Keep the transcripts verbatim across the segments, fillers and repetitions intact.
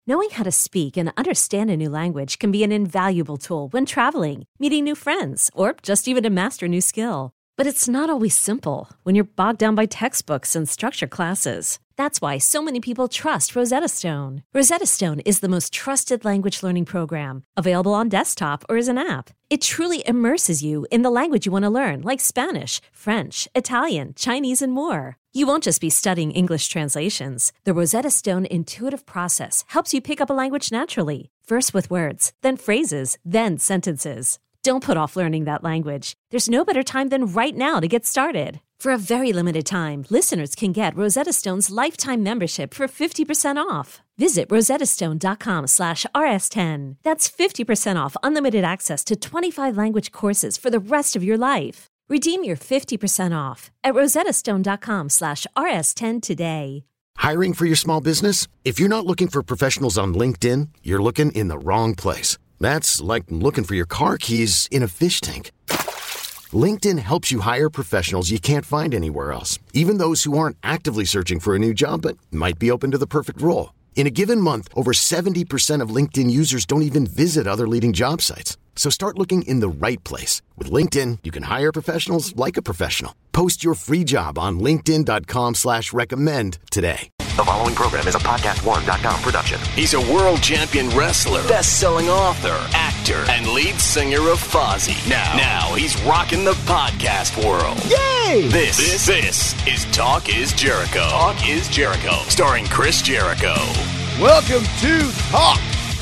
Knowing how to speak and understand a new language can be an invaluable tool when traveling, meeting new friends, or just even to master a new skill. But it's not always simple when you're bogged down by textbooks and structured classes. That's why so many people trust Rosetta Stone. Rosetta Stone is the most trusted language learning program, available on desktop or as an app. It truly immerses you in the language you want to learn, like Spanish, French, Italian, Chinese, and more. You won't just be studying English translations. The Rosetta Stone intuitive process helps you pick up a language naturally, first with words, then phrases, then sentences. Don't put off learning that language. There's no better time than right now to get started. For a very limited time, listeners can get Rosetta Stone's lifetime membership for fifty percent off. Visit rosettastone.com slash rs10. That's fifty percent off unlimited access to twenty-five language courses for the rest of your life. Redeem your fifty percent off at rosettastone.com slash rs10 today. Hiring for your small business? If you're not looking for professionals on LinkedIn, you're looking in the wrong place. That's like looking for your car keys in a fish tank. LinkedIn helps you hire professionals you can't find anywhere else, even those who aren't actively searching for a new job but might be open to the perfect role. In a given month, over seventy percent of LinkedIn users don't even visit other leading job sites. So start looking in the right place. With LinkedIn, you can hire professionals like a professional. Post your free job on linkedin.com slash recommend today. The following program is a podcast one dot com production. He's a world champion wrestler, best-selling author, actor, and lead singer of Fozzy. Now, now he's rocking the podcast world. Yay! This, this, this is Talk is Jericho. Talk is Jericho, starring Chris Jericho. Welcome to Talk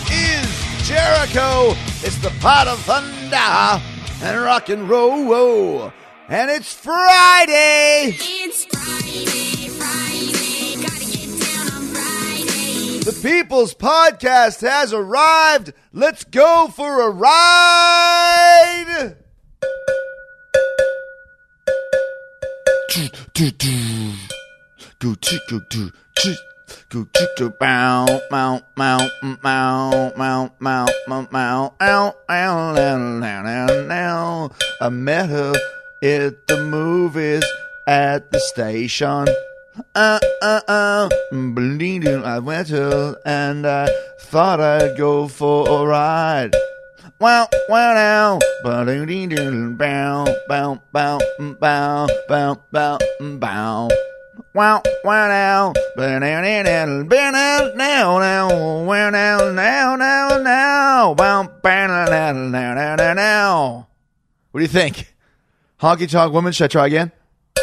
is Jericho. It's the pot of thunder and rock and roll. Whoa. And it's Friday. It's Friday, Friday. Gotta get down on Friday. The People's Podcast has arrived. Let's go for a ride. Go to go to go to go bow bow bow bow bow bow bow bow ow ow now now. I met her at the movies at the station. Uh uh uh bleeding. I went to and I thought I'd go for a ride. Wow, wow, now, ba doo doo doo, bow, bow, bow, bow, bow, bow, bow. Wow, wow, now, ba now, now, now, now, now, wow, now, now, now, now, bow, bow, now, now, now, now, now. What do you think? Honky Tonk Woman, should I try again?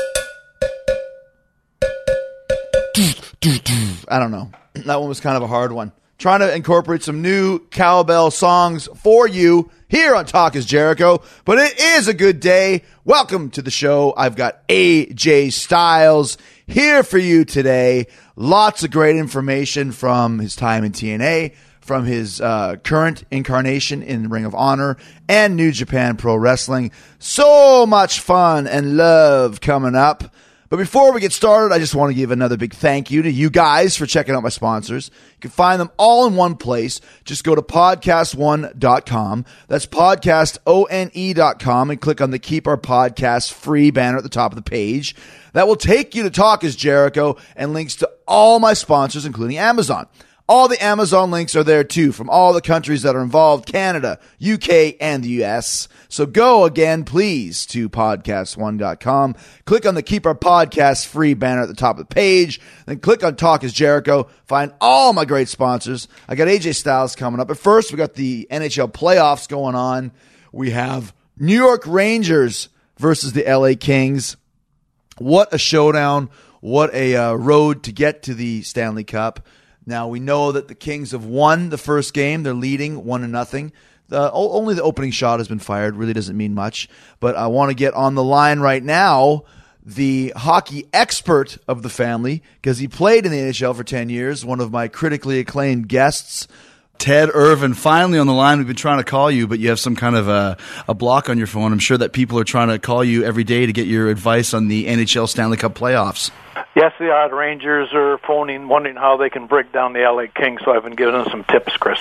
I don't know. That one was kind of a hard one. Trying to incorporate some new cowbell songs for you here on Talk is Jericho. But it is a good day. Welcome to the show. I've got A J Styles here for you today. Lots of great information from his time in T N A, from his uh, current incarnation in Ring of Honor and New Japan Pro Wrestling. So much fun and love coming up. But before we get started, I just want to give another big thank you to you guys for checking out my sponsors. You can find them all in one place. Just go to podcast one dot com. That's podcast one dot com and click on the Keep Our Podcast Free banner at the top of the page. That will take you to Talk is Jericho and links to all my sponsors, including Amazon. All the Amazon links are there too, from all the countries that are involved, Canada, U K, and the U S. So go again, please, to podcast one dot com. Click on the Keep Our Podcast Free banner at the top of the page. Then click on Talk is Jericho. Find all my great sponsors. I got A J Styles coming up. But first, we got the N H L playoffs going on. We have New York Rangers versus the L A Kings. What a showdown. What a uh, road to get to the Stanley Cup. Now, we know that the Kings have won the first game. They're leading one to nothing. The, only the opening shot has been fired. Really doesn't mean much. But I want to get on the line right now the hockey expert of the family, because he played in the N H L for ten years, one of my critically acclaimed guests, Ted Irvin, finally on the line. We've been trying to call you, but you have some kind of a, a block on your phone. I'm sure that people are trying to call you every day to get your advice on the N H L Stanley Cup playoffs. Yes, they are. The Rangers are phoning, wondering how they can break down the L A Kings, so I've been giving them some tips, Chris.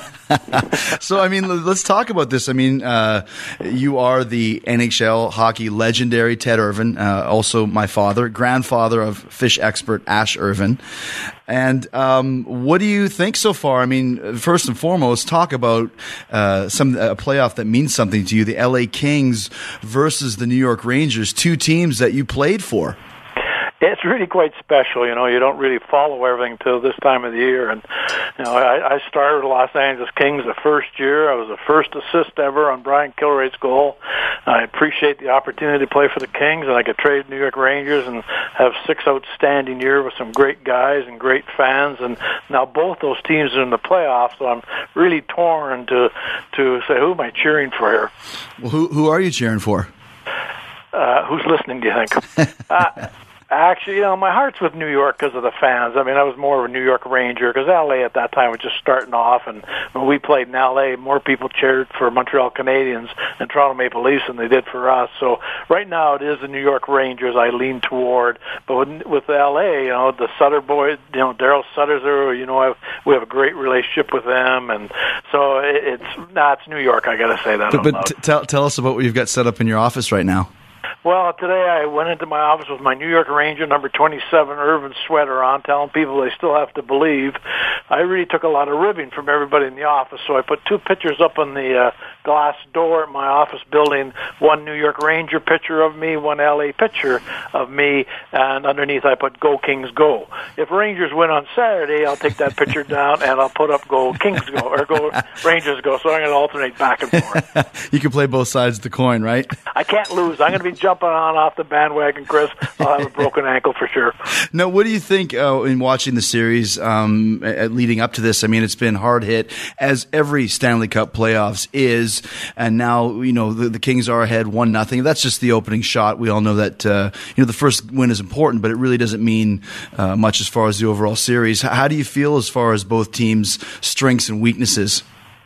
So, I mean, let's talk about this. I mean, uh, you are the N H L hockey legendary Ted Irvin, uh, also my father, grandfather of fish expert Ash Irvin. And um, what do you think so far? I mean, first and foremost, talk about uh, some a playoff that means something to you, the L A Kings versus the New York Rangers, two teams that you played for. It's really quite special, you know. You don't really follow everything till this time of the year, and you know, I, I started with the Los Angeles Kings the first year. I was the first assist ever on Brian Kilrea's goal. I appreciate the opportunity to play for the Kings, and I could trade New York Rangers and have six outstanding years with some great guys and great fans. And now both those teams are in the playoffs, so I'm really torn to to say who am I cheering for here. Well, who who are you cheering for? Uh, who's listening? Do you think? uh, Actually, you know, my heart's with New York because of the fans. I mean, I was more of a New York Ranger because L A at that time was just starting off, and when we played in L A, more people cheered for Montreal Canadiens and Toronto Maple Leafs than they did for us. So right now it is the New York Rangers I lean toward. But with, with L A, you know, the Sutter boys, you know, Daryl Sutter's there, you know, I, we have a great relationship with them, and so it, it's, nah, it's New York, I got to say that. But, but t- tell, tell us about what you've got set up in your office right now. Well, today I went into my office with my New York Ranger number twenty-seven Irvin sweater on, telling people they still have to believe. I really took a lot of ribbing from everybody in the office, so I put two pictures up on the uh, glass door at my office building, one New York Ranger picture of me, one L A picture of me, and underneath I put Go Kings Go. If Rangers win on Saturday, I'll take that picture down and I'll put up Go Kings Go, or Go Rangers Go, so I'm going to alternate back and forth. You can play both sides of the coin, right? I can't lose. I'm going to be jumping on off the bandwagon, Chris. I'll have a broken ankle for sure. Now, what do you think uh, in watching the series um, uh, leading up to this? I mean, it's been hard hit, as every Stanley Cup playoffs is, and now, you know, the, the Kings are ahead one nothing. That's just the opening shot. We all know that, uh, you know, the first win is important, but it really doesn't mean uh, much as far as the overall series. How do you feel as far as both teams' strengths and weaknesses?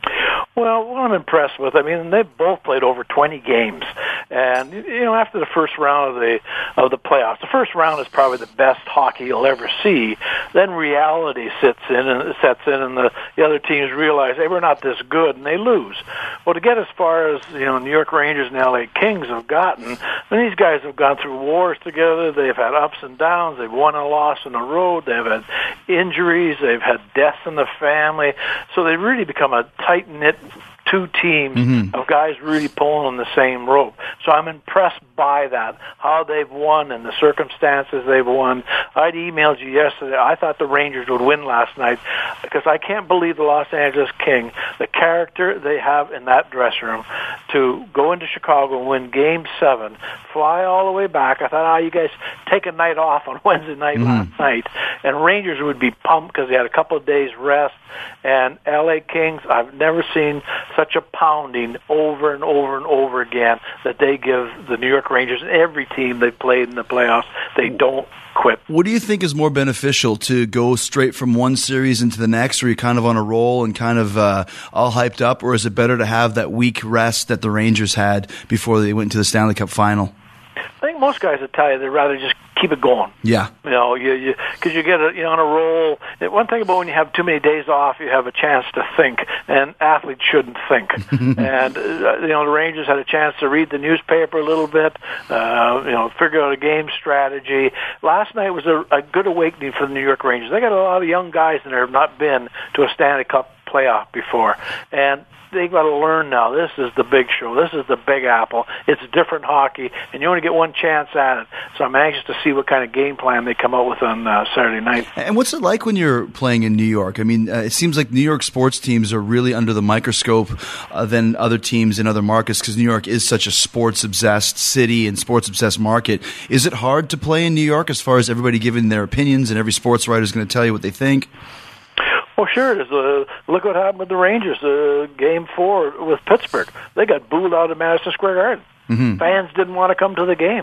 Well, what I'm impressed with, I mean, they've both played over twenty games, and you know, after the first round of the of the playoffs, the first round is probably the best hockey you'll ever see. Then reality sits in and sets in, and the, the other teams realize, hey, we're not this good, and they lose. Well, to get as far as you know, New York Rangers and L A Kings have gotten, I mean, these guys have gone through wars together. They've had ups and downs. They've won and lost on the road. They've had injuries. They've had deaths in the family. So they've really become a tight knit two teams mm-hmm. of guys really pulling on the same rope. So I'm impressed by that, how they've won and the circumstances they've won. I'd emailed you yesterday. I thought the Rangers would win last night because I can't believe the Los Angeles Kings, the character they have in that dressing room, to go into Chicago and win Game seven, fly all the way back. I thought, oh, you guys take a night off on Wednesday night mm-hmm. last night, and Rangers would be pumped because they had a couple of days rest. And L A Kings, I've never seen such a pounding over and over and over again that they give the New York Rangers and every team they've played in the playoffs. They don't quit. What do you think is more beneficial, to go straight from one series into the next, where you're kind of on a roll and kind of uh, all hyped up, or is it better to have that week rest that the Rangers had before they went to the Stanley Cup final? I think most guys would tell you they'd rather just keep it going. Yeah. You know, you you because you get a, you know, on a roll. One thing about when you have too many days off, you have a chance to think, and athletes shouldn't think. and uh, you know, the Rangers had a chance to read the newspaper a little bit, uh, you know, figure out a game strategy. Last night was a, a good awakening for the New York Rangers. They got a lot of young guys in there who have not been to a Stanley Cup playoff before, and they've got to learn now. This is the big show. This is the big apple. It's different hockey, and you only get one chance at it. So I'm anxious to see what kind of game plan they come out with on uh, Saturday night. And what's it like when you're playing in New York? I mean, uh, it seems like New York sports teams are really under the microscope uh, than other teams in other markets, because New York is such a sports-obsessed city and sports-obsessed market. Is it hard to play in New York as far as everybody giving their opinions and every sports writer is going to tell you what they think? Well, sure it is. Uh, look what happened with the Rangers, uh, Game four with Pittsburgh. They got booed out of Madison Square Garden. Mm-hmm. Fans didn't want to come to the game.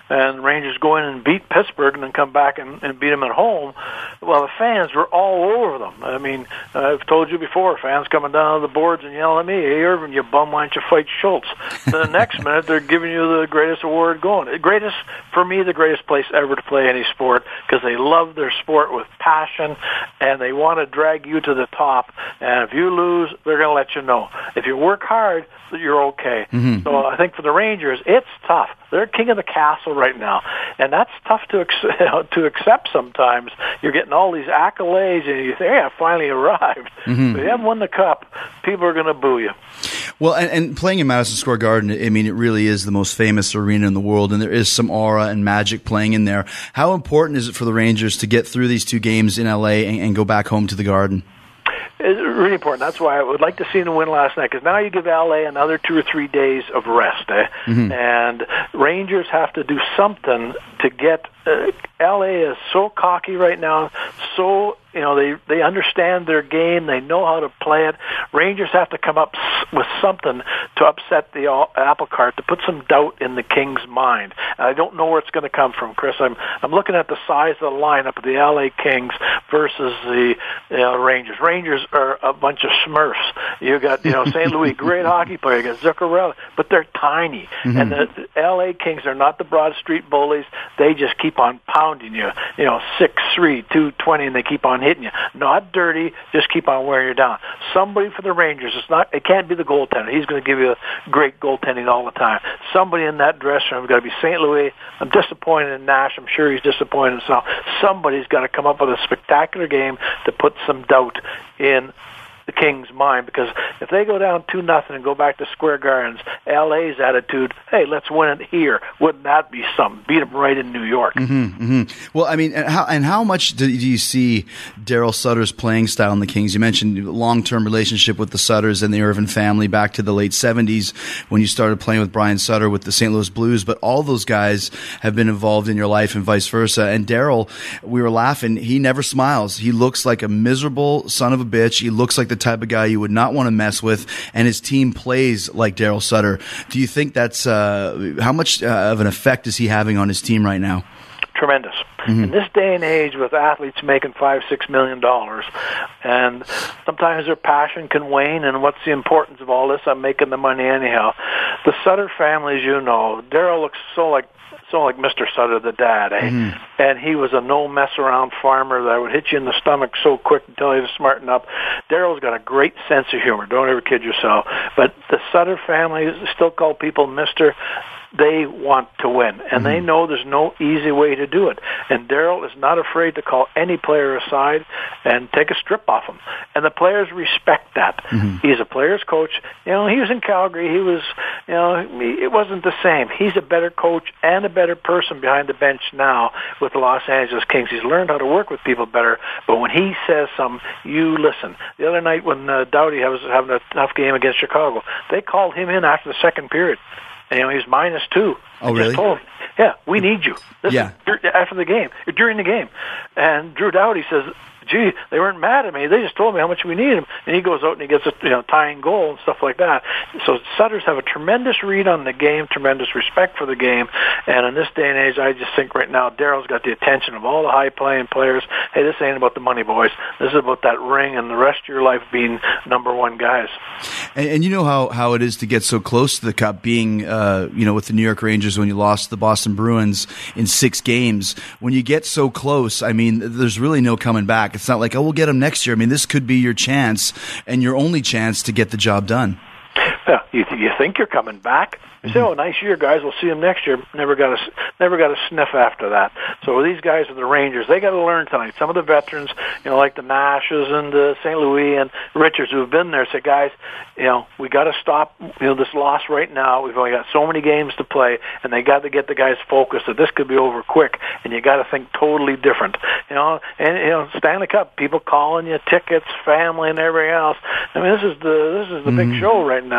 and Rangers go in and beat Pittsburgh and then come back and, and beat them at home. Well, the fans were all over them. I mean, I've told you before, fans coming down the boards and yelling at me, "Hey, Irvin, you bum, why don't you fight Schultz?" Then the next minute, they're giving you the greatest award going. The greatest, for me, the greatest place ever to play any sport, because they love their sport with passion, and they want to drag you to the top. And if you lose, they're going to let you know. If you work hard, you're okay. Mm-hmm. So I think for the Rangers, it's tough. They're king of the castle right now, and that's tough to accept, to accept sometimes. You're getting all these accolades, and you think, hey, I finally arrived. Mm-hmm. But you haven't won the cup, people are going to boo you. Well, and, and playing in Madison Square Garden, I mean, it really is the most famous arena in the world, and there is some aura and magic playing in there. How important is it for the Rangers to get through these two games in L A and, and go back home to the Garden? It's really important. That's why I would like to see them win last night, because now you give L A another two or three days of rest. Eh? Mm-hmm. And Rangers have to do something to get uh, L A is so cocky right now, so you know they they understand their game, they know how to play it. Rangers have to come up with something to upset the apple cart, to put some doubt in the Kings' mind. And I don't know where it's going to come from, Chris. I'm I'm looking at the size of the lineup of the L A Kings versus the you know, Rangers. Rangers are a bunch of Smurfs. You got you know Saint Louis, great hockey player. You got Zuccarello, but they're tiny. Mm-hmm. And the L A Kings are not the Broad Street bullies. They just keep on pounding you. You know, six three, two twenty, and they keep on hitting you. Not dirty, just keep on wearing you down. Somebody for the Rangers. It's not. It can't be the goaltender. He's going to give you great goaltending all the time. Somebody in that dressing room has got to be Saint Louis. I'm disappointed in Nash. I'm sure he's disappointed in himself. Somebody's got to come up with a spectacular game to put some doubt in the Kings' mind, because if they go down two nothing and go back to Square Gardens, L A's attitude, hey, let's win it here. Wouldn't that be something? Beat them right in New York. Mm-hmm, mm-hmm. Well, I mean, and how, and how much do you see Daryl Sutter's playing style in the Kings? You mentioned long-term relationship with the Sutters and the Irvin family back to the late seventies when you started playing with Brian Sutter with the Saint Louis Blues, but all those guys have been involved in your life and vice versa. And Daryl, we were laughing, he never smiles. He looks like a miserable son of a bitch. He looks like the type of guy you would not want to mess with, and his team plays like Daryl Sutter. Do you think that's uh, how much uh, of an effect is he having on his team right now? Tremendous. Mm-hmm. In this day and age, with athletes making five, six million dollars, and sometimes their passion can wane, and what's the importance of all this? I'm making the money anyhow. The Sutter family, as you know, Daryl looks so like so like Mister Sutter, the dad, eh? Mm-hmm. And he was a no-mess-around farmer that would hit you in the stomach so quick and tell you to smarten up. Daryl's got a great sense of humor. Don't ever kid yourself. But the Sutter family still call people Mister They want to win, and mm-hmm. they know there's no easy way to do it. And Daryl is not afraid to call any player aside and take a strip off him. And the players respect that. Mm-hmm. He's a player's coach. You know, he was in Calgary. He was, you know, it wasn't the same. He's a better coach and a better person behind the bench now with the Los Angeles Kings. He's learned how to work with people better. But when he says something, you listen. The other night when uh, Doughty was having a tough game against Chicago, they called him in after the second period. And, you know, he's minus two. Oh, I really? just told him, yeah, we need you. This yeah. is after the game, during the game. And Drew Doughty says, gee, they weren't mad at me. They just told me how much we need him. And he goes out and he gets a you know tying goal and stuff like that. So Sutters have a tremendous read on the game, tremendous respect for the game. And in this day and age, I just think right now Daryl's got the attention of all the high-playing players. Hey, this ain't about the money, boys. This is about that ring and the rest of your life being number one guys. And, and you know how, how it is to get so close to the Cup, being uh, you know with the New York Rangers when you lost the Boston Bruins in six games. When you get so close, I mean, there's really no coming back. It's not like, oh, we'll get him next year. I mean, this could be your chance and your only chance to get the job done. Yeah, you, you think you're coming back? You say, oh, nice year, guys. We'll see them next year. Never got a, never got a sniff after that. So these guys are the Rangers. They got to learn tonight. Some of the veterans, you know, like the Nashes and the Saint Louis and Richards who have been there, say, guys, you know, we got to stop, you know, this loss right now. We've only got so many games to play, and they got to get the guys focused that this could be over quick, and you got to think totally different. You know, and you know, Stanley Cup, people calling you, tickets, family, and everything else. I mean, this is the this is the mm-hmm. big show right now. So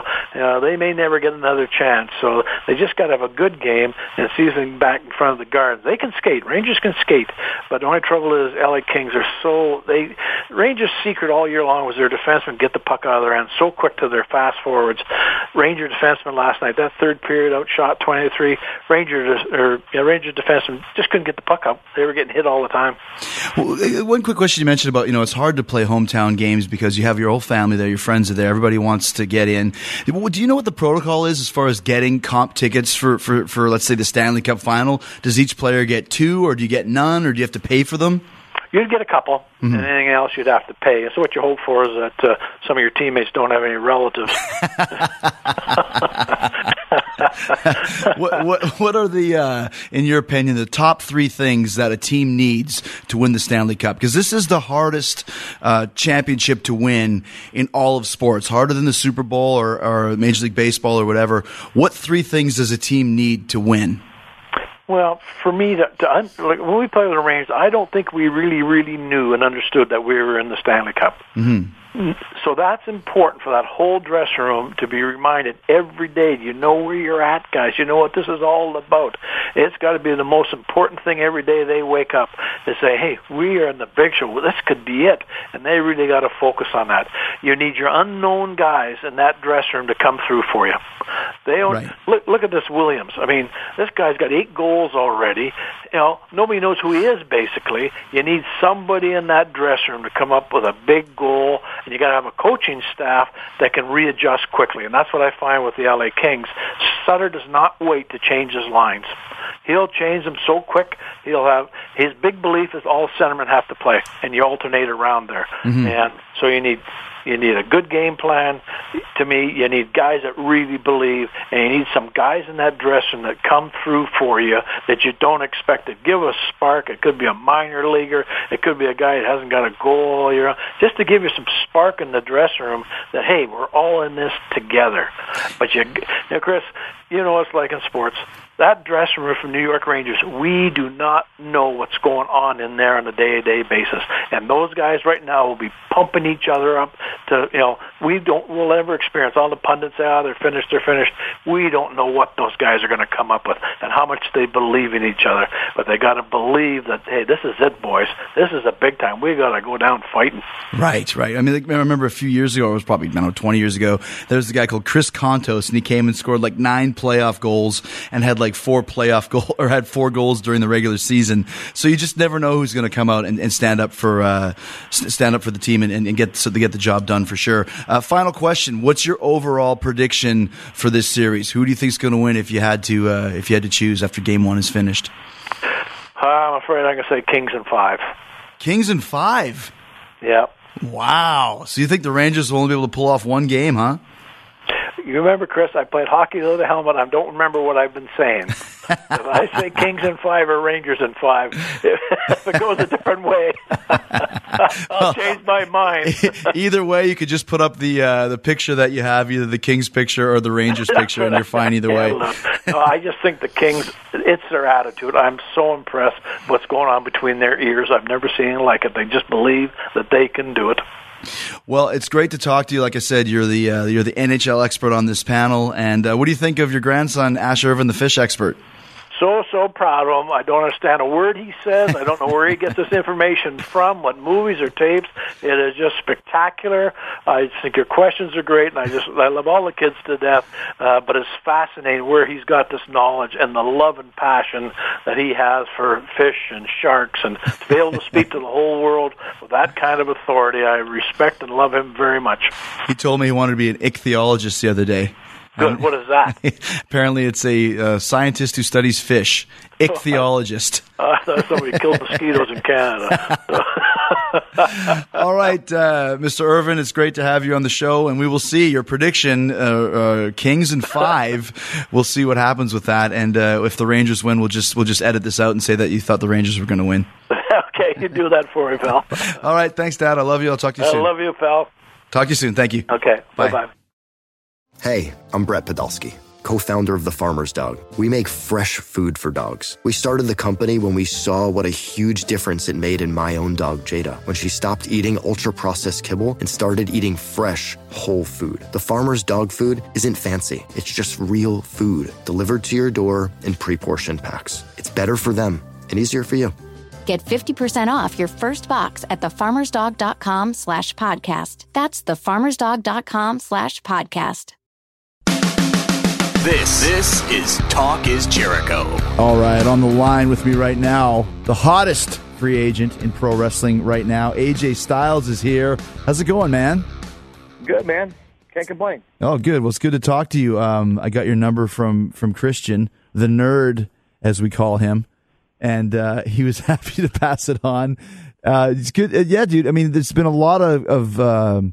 uh, they may never get another chance. So they just got to have a good game and see them back in front of the Gardens. They can skate. Rangers can skate. But the only trouble is L A Kings are so, they, Rangers' secret all year long was their defensemen get the puck out of their hands so quick to their fast forwards. Ranger defenseman last night, that third period outshot twenty to three. Rangers, or, yeah, Rangers defensemen just couldn't get the puck up. They were getting hit all the time. Well, one quick question you mentioned about, you know, it's hard to play hometown games because you have your whole family there, your friends are there, everybody wants to get in. Do you know what the protocol is as far as getting comp tickets for, for, for let's say, the Stanley Cup final? Does each player get two, or do you get none, or do you have to pay for them? You'd get a couple, mm-hmm. and anything else you'd have to pay. So what you hope for is that uh, some of your teammates don't have any relatives. what, what, what are the, uh, in your opinion, the top three things that a team needs to win the Stanley Cup? Because this is the hardest uh, championship to win in all of sports, harder than the Super Bowl or, or Major League Baseball or whatever. What three things does a team need to win? Well, for me, to, to, like, when we played with the Rangers, I don't think we really, really knew and understood that we were in the Stanley Cup. Mm-hmm. So that's important for that whole dressing room to be reminded every day. You know where you're at, guys. You know what this is all about. It's got to be the most important thing every day they wake up to say, hey, we are in the big show. Well, this could be it. And they really got to focus on that. You need your unknown guys in that dressing room to come through for you. They own, right. look, look at this Williams. I mean, this guy's got eight goals already. You know, nobody knows who he is, basically. You need somebody in that dressing room to come up with a big goal, and you got to have a coaching staff that can readjust quickly. And that's what I find with the L A Kings. Sutter does not wait to change his lines. He'll change them so quick. He'll have his big belief is all centermen have to play, and you alternate around there. Mm-hmm. And so you need. You need a good game plan. To me, you need guys that really believe, and you need some guys in that dressing that come through for you that you don't expect to give a spark. It could be a minor leaguer. It could be a guy that hasn't got a goal all year, just to give you some spark in the dressing room that, hey, we're all in this together. But, you, you know, Chris, you know what it's like in sports. That dressing room from New York Rangers, we do not know what's going on in there on a day-to-day basis. And those guys right now will be pumping each other up to, you know, we don't, we'll ever experience. All the pundits say, oh, they're finished, they're finished. We don't know what those guys are going to come up with and how much they believe in each other. But they got to believe that, hey, this is it, boys. This is a big time. We got to go down fighting. Right, right. I mean, I remember a few years ago, it was probably, I don't know, twenty years ago, there was a guy called Chris Kontos, and he came and scored like nine playoff goals and had like four playoff goal or had four goals during the regular season. So you just never know who's going to come out and, and stand up for uh, stand up for the team and, and get so they get the job done for sure. Uh, final question: what's your overall prediction for this series? Who do you think is going to win if you had to uh, if you had to choose after Game One is finished? Uh, I'm afraid I'm going to say Kings in five. Kings in five. Yeah. Wow. So you think the Rangers will only be able to pull off one game, huh? You remember, Chris, I played hockey to the helmet. I don't remember what I've been saying. If I say Kings in five or Rangers in five, if it goes a different way, I'll well, change my mind. Either way, you could just put up the uh, the picture that you have, either the Kings picture or the Rangers picture, and you're fine either way. No, I just think the Kings, it's their attitude. I'm so impressed with what's going on between their ears. I've never seen anything like it. They just believe that they can do it. Well, it's great to talk to you. Like I said, you're the uh, you're the N H L expert on this panel. And uh, what do you think of your grandson, Ash Irvin, the fish expert? So, so proud of him. I don't understand a word he says. I don't know where he gets this information from, what movies or tapes. It is just spectacular. I think your questions are great, and I just I love all the kids to death. Uh, but it's fascinating where he's got this knowledge and the love and passion that he has for fish and sharks, and to be able to speak to the whole world with that kind of authority. I respect and love him very much. He told me he wanted to be an ichthyologist the other day. Good. What is that? Apparently, it's a uh, scientist who studies fish. Ichthyologist. Uh, I thought somebody killed mosquitoes in Canada. All right, uh, Mister Irvin, it's great to have you on the show, and we will see your prediction, uh, uh, Kings in five. We'll see what happens with that, and uh, if the Rangers win, we'll just we'll just edit this out and say that you thought the Rangers were going to win. Okay, you do that for me, pal. All right, thanks, Dad. I love you. I'll talk to you I soon. I love you, pal. Talk to you soon. Thank you. Okay, bye bye-bye. Hey, I'm Brett Podolsky, co-founder of The Farmer's Dog. We make fresh food for dogs. We started the company when we saw what a huge difference it made in my own dog, Jada, when she stopped eating ultra-processed kibble and started eating fresh, whole food. The Farmer's Dog food isn't fancy. It's just real food delivered to your door in pre-portioned packs. It's better for them and easier for you. Get fifty percent off your first box at thefarmersdog.com slash podcast. That's thefarmersdog.com slash podcast. This, this is Talk is Jericho. All right, on the line with me right now, the hottest free agent in pro wrestling right now, A J Styles is here. How's it going, man? Good, man. Can't complain. Oh, good. Well, it's good to talk to you. Um, I got your number from from Christian, the nerd, as we call him. And uh, he was happy to pass it on. Uh, it's good. Uh, yeah, dude. I mean, there's been a lot of, of um,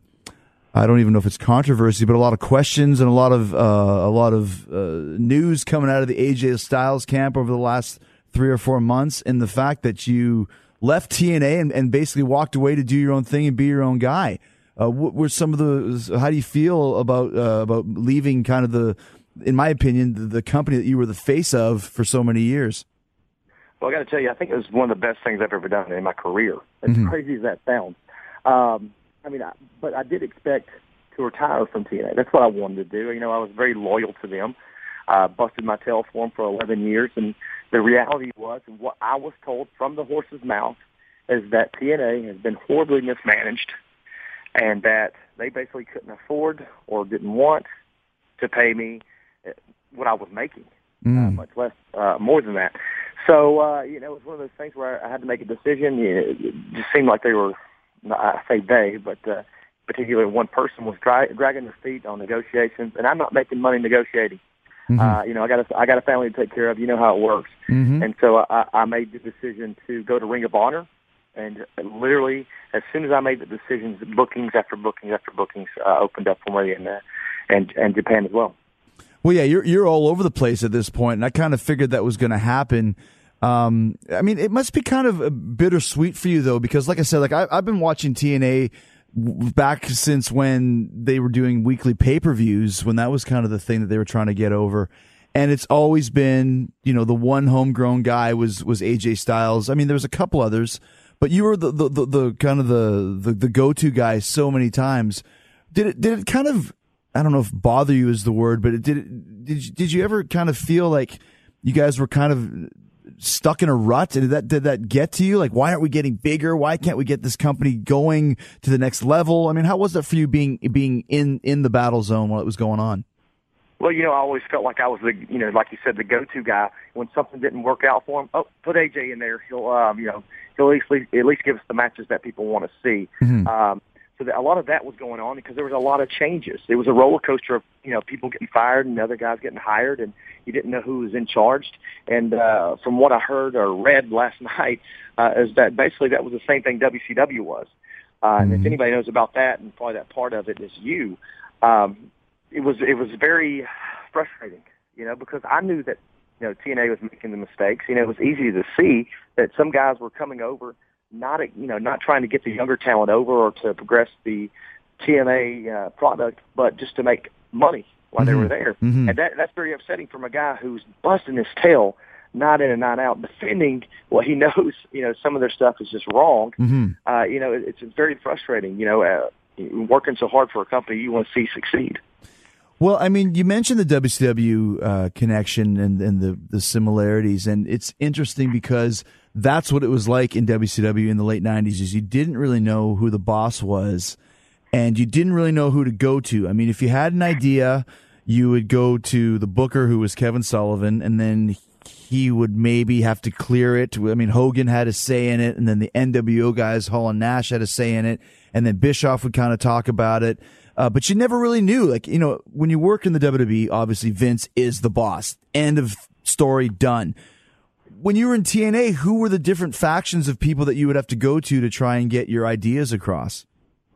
I don't even know if it's controversy, but a lot of questions and a lot of uh, a lot of uh, news coming out of the A J Styles camp over the last three or four months. And the fact that you left T N A and, and basically walked away to do your own thing and be your own guy. Uh, what were some of the? How do you feel about uh, about leaving kind of the, in my opinion, the, the company that you were the face of for so many years? Well, I got to tell you, I think it was one of the best things I've ever done in my career. As Mm-hmm. crazy as that sounds. Um, I mean, I, but I did expect to retire from T N A. That's what I wanted to do. You know, I was very loyal to them. I uh, busted my tail for them for eleven years, and the reality was, and what I was told from the horse's mouth, is that T N A has been horribly mismanaged, and that they basically couldn't afford or didn't want to pay me what I was making, Mm. uh, much less uh, more than that. So, uh, you know, it was one of those things where I had to make a decision. It just seemed like they were, I say they, but uh, particularly one person was dra- dragging their feet on negotiations, and I'm not making money negotiating. Mm-hmm. Uh, you know, I got a, I got a family to take care of. You know how it works. Mm-hmm. And so I, I made the decision to go to Ring of Honor, and literally as soon as I made the decisions, bookings after bookings after bookings uh, opened up for me in uh, and and Japan as well. Well, yeah, you're you're all over the place at this point, and I kind of figured that was going to happen. Um, I mean, it must be kind of bittersweet for you, though, because, like I said, like I, I've been watching T N A back since when they were doing weekly pay-per-views, when that was kind of the thing that they were trying to get over, and it's always been, you know, the one homegrown guy was was A J Styles. I mean, there was a couple others, but you were the the, the, the kind of the, the the go-to guy so many times. Did it did it kind of, I don't know if bother you is the word, but it did it, did you, did you ever kind of feel like you guys were kind of stuck in a rut? Did that did that get to you? Like, why aren't we getting bigger? Why can't we get this company going to the next level? I mean, how was that for you being being in in the battle zone while it was going on? Well, you know, I always felt like I was the, you know, like you said, the go-to guy. When something didn't work out for him, oh, put A J in there. He'll, um, you know, he'll at least at least give us the matches that people want to see. Mm-hmm. Um, So that a lot of that was going on because there was a lot of changes. It was a roller coaster of, you know, people getting fired and other guys getting hired, and you didn't know who was in charge. And uh, from what I heard or read last night, uh, is that basically that was the same thing W C W was. Uh, Mm-hmm. And if anybody knows about that, and probably that part of it is you, um, it was it was very frustrating, you know, because I knew that, you know, T N A was making the mistakes. You know, it was easy to see that some guys were coming over, not, you know, not trying to get the younger talent over or to progress the T N A uh, product, but just to make money while Mm-hmm. they were there. Mm-hmm. And that that's very upsetting from a guy who's busting his tail, night in and night out, defending what he knows, you know, some of their stuff is just wrong. Mm-hmm. Uh, you know, it, it's very frustrating, you know, uh, working so hard for a company you want to see succeed. Well, I mean, you mentioned the W C W uh, connection and, and the, the similarities, and it's interesting because that's what it was like in W C W in the late nineties, is you didn't really know who the boss was, and you didn't really know who to go to. I mean, if you had an idea, you would go to the booker, who was Kevin Sullivan, and then he would maybe have to clear it. I mean, Hogan had a say in it, and then the N W O guys, Hall and Nash, had a say in it, and then Bischoff would kind of talk about it. Uh, but you never really knew. Like, you know, when you work in the W W E, obviously Vince is the boss. End of story, done. When you were in T N A, who were the different factions of people that you would have to go to to try and get your ideas across?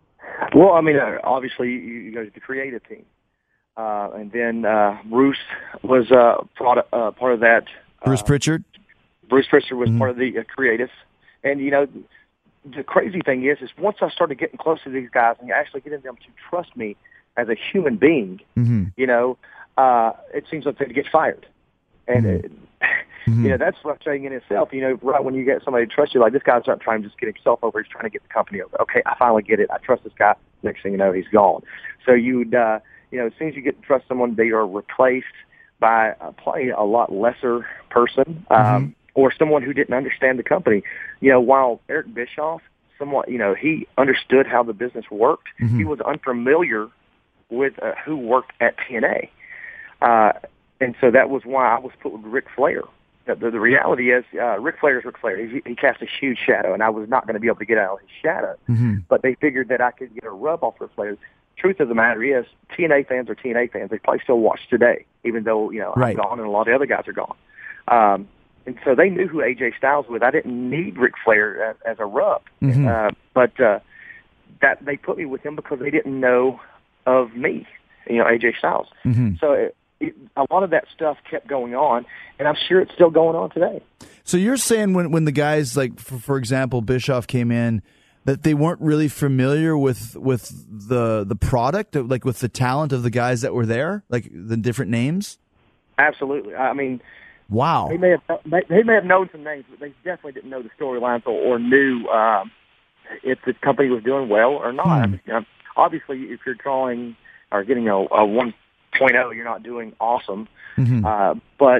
Well, I mean, uh, obviously you, you go to the creative team. Uh, and then uh, Bruce was uh, part, uh, part of that. Bruce uh, Pritchard? Bruce Pritchard was Mm-hmm. part of the uh, creatives. And, you know, the crazy thing is, is once I started getting close to these guys and actually getting them to trust me as a human being, Mm-hmm. you know, uh, it seems like they get fired. And, Mm-hmm. it, you know, that's frustrating in itself. You know, right when you get somebody to trust you, like this guy's not trying to just get himself over. He's trying to get the company over. Okay, I finally get it. I trust this guy. Next thing you know, he's gone. So you'd, uh, you know, as soon as you get to trust someone, they are replaced by uh, probably a lot lesser person um, Mm-hmm. or someone who didn't understand the company. You know, while Eric Bischoff, somewhat, you know, he understood how the business worked, Mm-hmm. he was unfamiliar with uh, who worked at T N A. Uh, and so that was why I was put with Ric Flair. The, the, the reality is, uh, Ric Flair is Ric Flair. He, he cast a huge shadow, and I was not going to be able to get out of his shadow. Mm-hmm. But they figured that I could get a rub off Ric Flair. Truth of the matter is, T N A fans are T N A fans. They probably still watch today, even though, you know, Right. I'm gone and a lot of the other guys are gone. Um, and so they knew who A J Styles was. I didn't need Ric Flair as, as a rub. Mm-hmm. Uh, but uh, that they put me with him because they didn't know of me, you know, A J Styles. Mm-hmm. So it, it, a lot of that stuff kept going on, and I'm sure it's still going on today. So you're saying when, when the guys, like, for, for example, Bischoff came in, that they weren't really familiar with with the the product, like with the talent of the guys that were there, like the different names? Absolutely. I mean, wow. They may have they may have known some names, but they definitely didn't know the storylines or, or knew um, if the company was doing well or not. Hmm. I mean, you know, obviously, if you're drawing or getting a, a one point oh, you're not doing awesome. Mm-hmm. Uh, but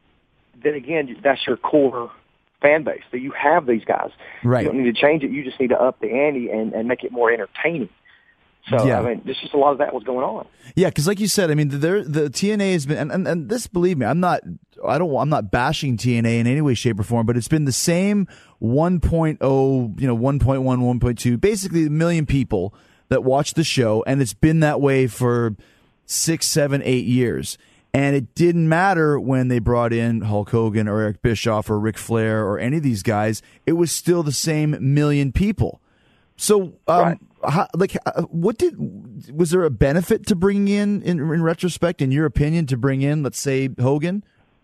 then again, that's your core fan base. So you have these guys. Right. You don't need to change it. You just need to up the ante and, and make it more entertaining. So, Yeah. I mean, there's just a lot of that was going on. Yeah, because like you said, I mean, there the T N A has been, and, and, and this, believe me, I'm not, I don't, I'm not bashing T N A in any way, shape, or form, but it's been the same one point oh, you know, one point one, one point two, basically a million people that watch the show, and it's been that way for six, seven, eight years. And it didn't matter when they brought in Hulk Hogan or Eric Bischoff or Ric Flair or any of these guys; it was still the same million people. So, um, Right. how, like, uh, what did was there a benefit to bringing in, in, in retrospect, in your opinion, to bring in, let's say, Hogan?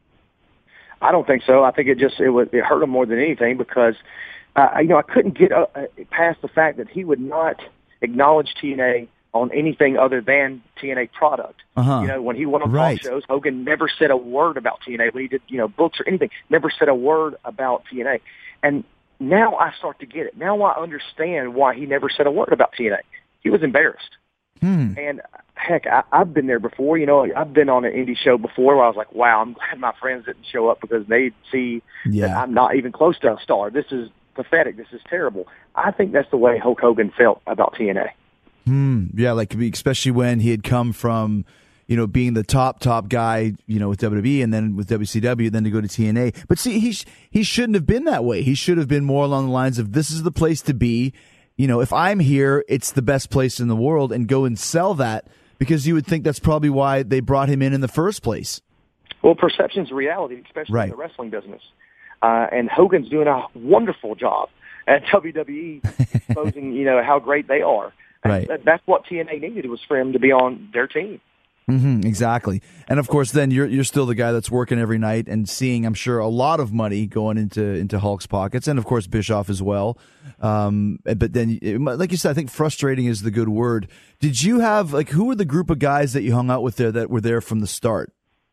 I don't think so. I think it just it was it hurt him more than anything because uh, you know I couldn't get uh, past the fact that he would not acknowledge T N A on anything other than T N A product. Uh-huh. You know, when he went on Right. talk shows, Hogan never said a word about T N A. When he did, you know, books or anything, never said a word about T N A. And now I start to get it. Now I understand why he never said a word about T N A. He was embarrassed. Hmm. And heck, I, I've been there before. You know, I've been on an indie show before where I was like, wow, I'm glad my friends didn't show up because they'd see that Yeah. I'm not even close to a star. This is pathetic. This is terrible. I think that's the way Hulk Hogan felt about T N A. Hmm. Yeah, like especially when he had come from, you know, being the top top guy, you know, with W W E and then with W C W, then to go to T N A. But see, he sh- he shouldn't have been that way. He should have been more along the lines of, this is the place to be. You know, if I'm here, it's the best place in the world, and go and sell that, because you would think that's probably why they brought him in in the first place. Well, perception's reality, especially Right. in the wrestling business. Uh, and Hogan's doing a wonderful job at W W E exposing, you know, how great they are. And Right. that- that's what T N A needed, was for him to be on their team. Mm-hmm, exactly. And of course, then you're you're still the guy that's working every night and seeing, I'm sure, a lot of money going into into Hulk's pockets, and of course Bischoff as well. Um, but then, it- like you said, I think frustrating is the good word. Did you have, like, who were the group of guys that you hung out with there that were there from the start?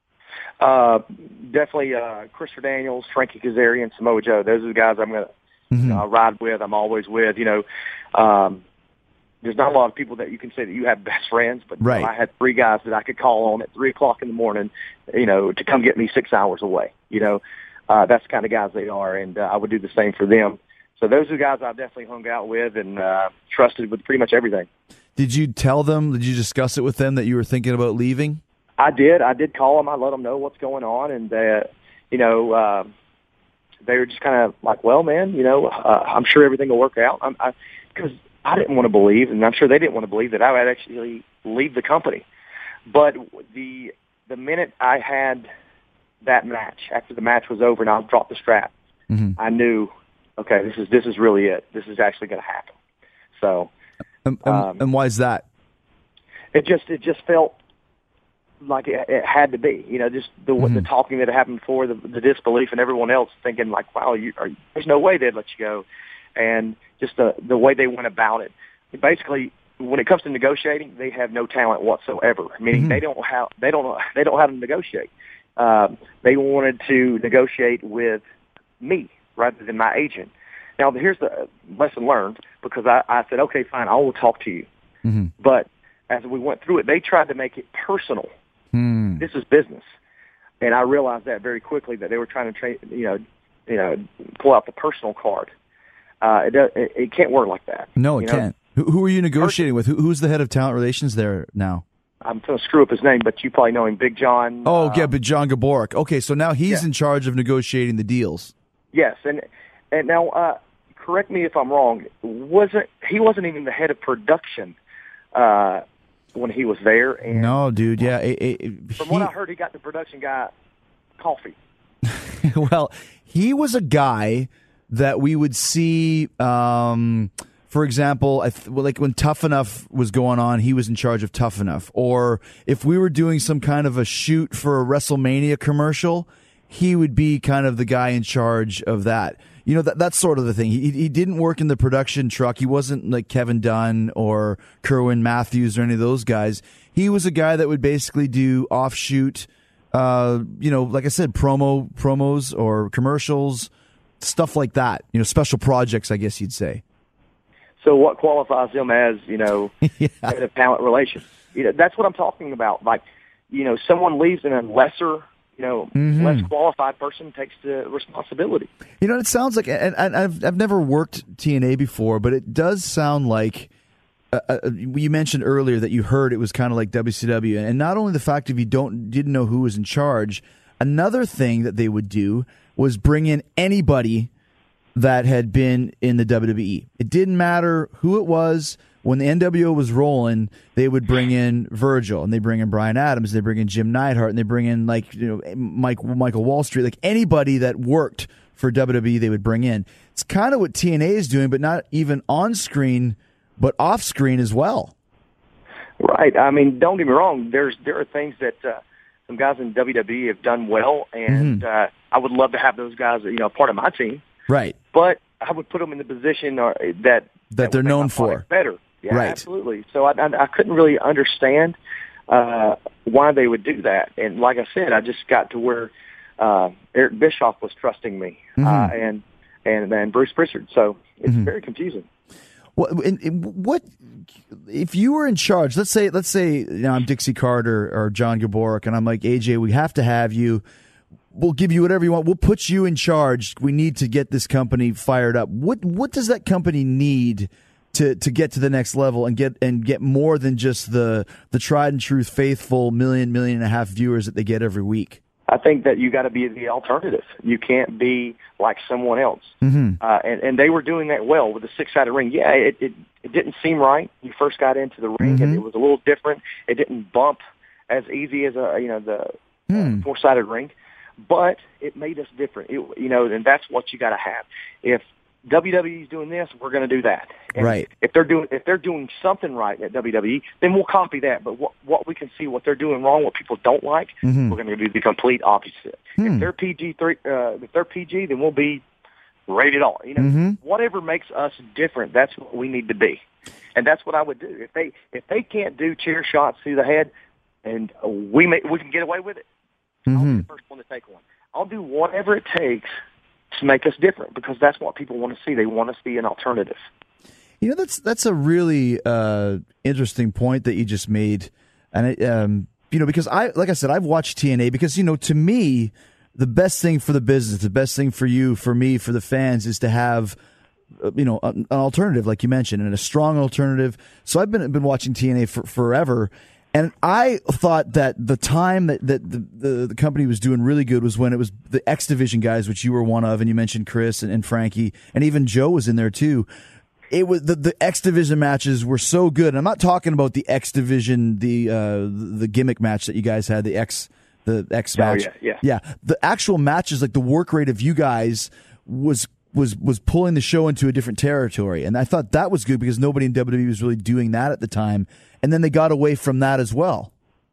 Uh, definitely uh, Christopher Daniels, Frankie Kazarian, Samoa Joe. Those are the guys I'm going to Mm-hmm. uh, ride with. I'm always with. You know, um, there's not a lot of people that you can say that you have best friends, but you know, Right. I had three guys that I could call on at three o'clock in the morning, you know, to come get me six hours away. You know, uh, that's the kind of guys they are, and uh, I would do the same for them. So those are the guys I definitely hung out with and uh, trusted with pretty much everything. Did you tell them? Did you discuss it with them that you were thinking about leaving? I did. I did call them. I let them know what's going on, and uh, you know, uh, they were just kind of like, "Well, man, you know, uh, I'm sure everything will work out." I'm, I, because I didn't want to believe, and I'm sure they didn't want to believe that I would actually leave the company. But the the minute I had that match, after the match was over, and I dropped the strap, Mm-hmm. I knew, okay, this is this is really it. This is actually going to happen. So, And, and, Um, and why is that? it just it just felt like it, it had to be, you know, just the Mm-hmm. the talking that had happened before, the, the disbelief, and everyone else thinking like, wow, you, are, there's no way they'd let you go, and just the the way they went about it. Basically, when it comes to negotiating, they have no talent whatsoever. Meaning Mhm. they don't have they don't know they don't know how to negotiate. Um, they wanted to negotiate with me rather than my agent. Now, here's the lesson learned, because I, I said, okay, fine, I will talk to you. Mm-hmm. But as we went through it, they tried to make it personal. Hmm. This is business, and I realized that very quickly that they were trying to, tra- you know, you know, pull out the personal card. Uh, it, does, it, it can't work like that. No, it you know? can't. Who, who are you negotiating with? Who, who's the head of talent relations there now? I'm going to screw up his name, but you probably know him, Big John. Oh, uh, yeah, but John Gaborik. Okay, so now he's yeah. in charge of negotiating the deals. Yes, and and now uh, correct me if I'm wrong. Wasn't he wasn't even the head of production uh, when he was there? And No, dude, yeah. it- it- from he- what I heard, he got the production guy coffee. well, he was a guy that we would see, um, for example, I th- well, like when Tough Enough was going on, he was in charge of Tough Enough. Or if we were doing some kind of a shoot for a WrestleMania commercial, he would be kind of the guy in charge of that. You know, that that's sort of the thing. He he didn't work in the production truck. He wasn't like Kevin Dunn or Kerwin Matthews or any of those guys. He was a guy that would basically do offshoot, uh, you know, like I said, promo promos or commercials, stuff like that. You know, special projects, I guess you'd say. So what qualifies him as, you know, head of talent relations? You know, that's what I'm talking about. Like, you know, someone leaves and a lesser, you know, Mhm. less qualified person takes the responsibility. You know, it sounds like, and, and I've I've never worked T N A before, but it does sound like. Uh, uh, you mentioned earlier that you heard it was kind of like W C W, and not only the fact if you don't didn't know who was in charge, another thing that they would do was bring in anybody that had been in the W W E. It didn't matter who it was. When the N W O was rolling, they would bring in Virgil, and they bring in Brian Adams, they bring in Jim Neidhart, and they bring in like you know Mike Michael Wall Street, like anybody that worked for W W E, they would bring in. It's kind of what T N A is doing, but not even on screen, but off screen as well. Right. I mean, don't get me wrong. There's there are things that uh, some guys in W W E have done well, and Mhm. uh, I would love to have those guys, you know, part of my team. Right. But I would put them in the position or, that That they're would make known my for. product better. Yeah, Right. absolutely. So I, I, I couldn't really understand uh, why they would do that. And like I said, I just got to where uh, Eric Bischoff was trusting me, Mhm. uh, and and and Bruce Pritchard. So it's Mhm. very confusing. What, and, and what if you were in charge? Let's say, let's say, you know, I'm Dixie Carter or John Gaborik, and I'm like, A J, we have to have you. We'll give you whatever you want. We'll put you in charge. We need to get this company fired up. What what does that company need to, to get to the next level and get and get more than just the the tried and true faithful million million and a half viewers that they get every week? I think that you got to be the alternative. You can't be like someone else. Mm-hmm. Uh, and, and they were doing that well with the six-sided ring. Yeah, it, it, it didn't seem right. You first got into the ring, Mm-hmm. and it was a little different. It didn't bump as easy as a you know the Hmm. uh, four-sided ring, but it made us different. It, you know, and that's what you got to have. If W W E is doing this, we're going to do that. And Right. If they're doing if they're doing something right at W W E, then we'll copy that. But what what we can see what they're doing wrong, what people don't like, Mhm. we're going to do the complete opposite. Hmm. If they're P G three, uh, if they're P G, then we'll be rated R. You know, Mhm. whatever makes us different, that's what we need to be, and that's what I would do. If they if they can't do chair shots through the head, and we may, we can get away with it, I'll be Mm-hmm. the first one to take one. I'll do whatever it takes to make us different, because that's what people want to see. They want us to be an alternative. You know, that's that's a really uh, interesting point that you just made, and it, um, you know, because I, like I said, I've watched T N A because you know, to me, the best thing for the business, the best thing for you, for me, for the fans, is to have, uh, you know, an, an alternative, like you mentioned, and a strong alternative. So I've been been watching T N A for forever. And I thought that the time that, that the, the, the company was doing really good was when it was the X Division guys, which you were one of, and you mentioned Chris and, and Frankie, and even Joe was in there too. It was the, the X Division matches were so good. And I'm not talking about the X Division, the uh, the gimmick match that you guys had, the X the X Oh, match. yeah, yeah. yeah. The actual matches, like the work rate of you guys was was was pulling the show into a different territory. And I thought that was good because nobody in W W E was really doing that at the time. And then they got away from that as well.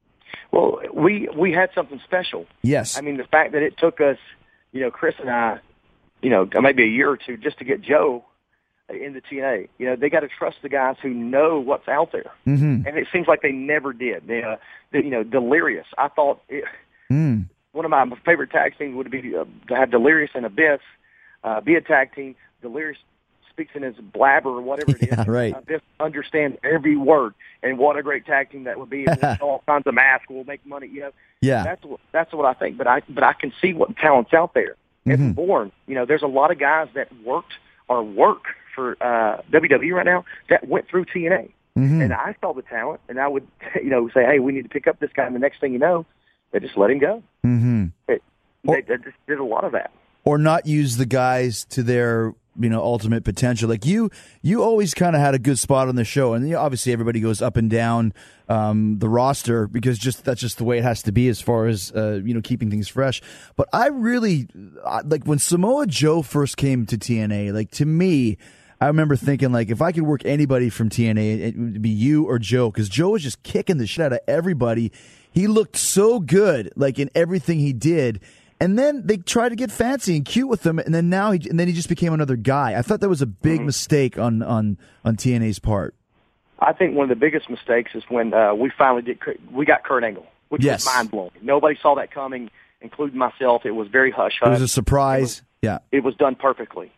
Well, we we had something special. Yes. I mean, the fact that it took us, you know, Chris and I, you know, maybe a year or two just to get Joe in the T N A. You know, they got to trust the guys who know what's out there, mm-hmm. and it seems like they never did. They, uh, they, you know, Delirious. I thought it, mm. one of my favorite tag teams would be uh, to have Delirious and Abyss uh, be a tag team. Delirious speaks in his blabber or whatever it yeah, is. Right. Abyss understands every word, and what a great tag team that would be. And we'll sell all kinds of masks. We'll make money. You know, yeah. That's what that's what I think. But I but I can see what talent's out there. Mm-hmm. Evan Bourne. You know, there's a lot of guys that worked or work for uh, W W E right now that went through T N A. Mm-hmm. And I saw the talent, and I would, you know, say, hey, we need to pick up this guy, and the next thing you know, they just let him go. Mm-hmm. It, or, they, they just did a lot of that. Or not use the guys to their, you know, ultimate potential. Like you, you always kind of had a good spot on the show, and you know, obviously everybody goes up and down um, the roster because just that's just the way it has to be as far as uh, you know, keeping things fresh. But I really like when Samoa Joe first came to T N A. Like to me, I remember thinking, like, if I could work anybody from T N A, it would be you or Joe, because Joe was just kicking the shit out of everybody. He looked so good, like, in everything he did. And then they tried to get fancy and cute with him, and then now he, and then he just became another guy. I thought that was a big mm-hmm. mistake on, on, on T N A's part. I think one of the biggest mistakes is when uh, we finally did, we got Kurt Angle, which yes. was mind-blowing. Nobody saw that coming, including myself. It was very hush-hush. It was a surprise. It was, yeah. It was done perfectly.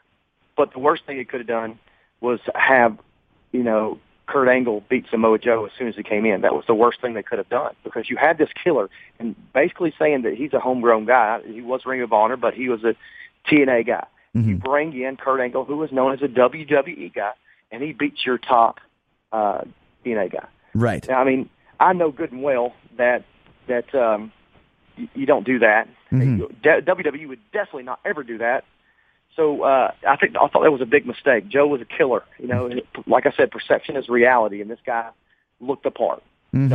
But the worst thing it could have done was have, you know, Kurt Angle beat Samoa Joe as soon as he came in. That was the worst thing they could have done, because you had this killer and basically saying that he's a homegrown guy. He was Ring of Honor, but he was a T N A guy. Mm-hmm. You bring in Kurt Angle, who was known as a W W E guy, and he beats your top uh, T N A guy. Right. Now, I mean, I know good and well that that um, you, you don't do that. Mm-hmm. W W E would definitely not ever do that. So uh, I think I thought that was a big mistake. Joe was a killer. You know, like I said, perception is reality, and this guy looked the part. Mm-hmm.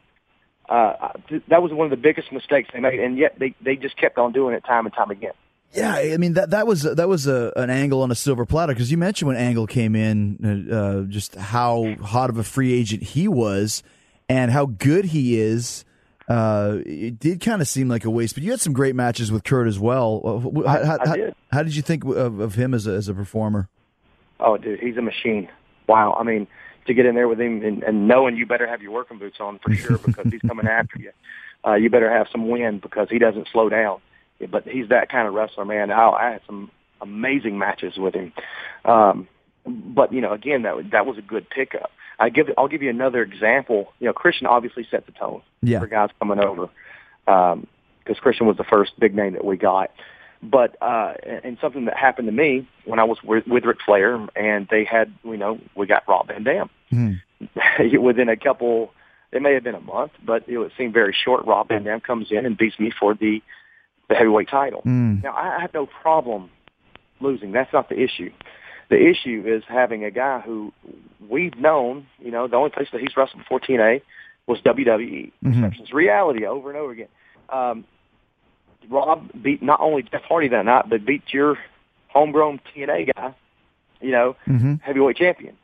So uh, that was one of the biggest mistakes they made, and yet they, they just kept on doing it time and time again. Yeah, I mean that that was that was a, an angle on a silver platter, because you mentioned when Angle came in, uh, just how hot of a free agent he was, and how good he is. Uh, it did kind of seem like a waste, but you had some great matches with Kurt as well. How, I, how, I did. How did you think of, of him as a, as a performer? Oh, dude, he's a machine. Wow. I mean, to get in there with him and, and knowing you better have your working boots on for sure, because he's coming after you. Uh, you better have some wind, because he doesn't slow down. Yeah, but he's that kind of wrestler, man. I, I had some amazing matches with him. Um, but, you know, again, that that was a good pickup. I give, I'll give you another example. You know, Christian obviously set the tone yeah. for guys coming over, because um, Christian was the first big name that we got. But uh, and something that happened to me when I was with, with Ric Flair, and they had, you know, we got Rob Van Dam. Mm-hmm. Within a couple, it may have been a month, but it would seem very short. Rob Van Dam comes in and beats me for the the heavyweight title. Mm. Now, I have no problem losing. That's not the issue. The issue is having a guy who we've known, you know, the only place that he's wrestled before T N A was W W E. Mm-hmm. Perception's reality over and over again. Um, Rob beat not only Jeff Hardy that night, but beat your homegrown T N A guy, you know, mm-hmm. heavyweight champion.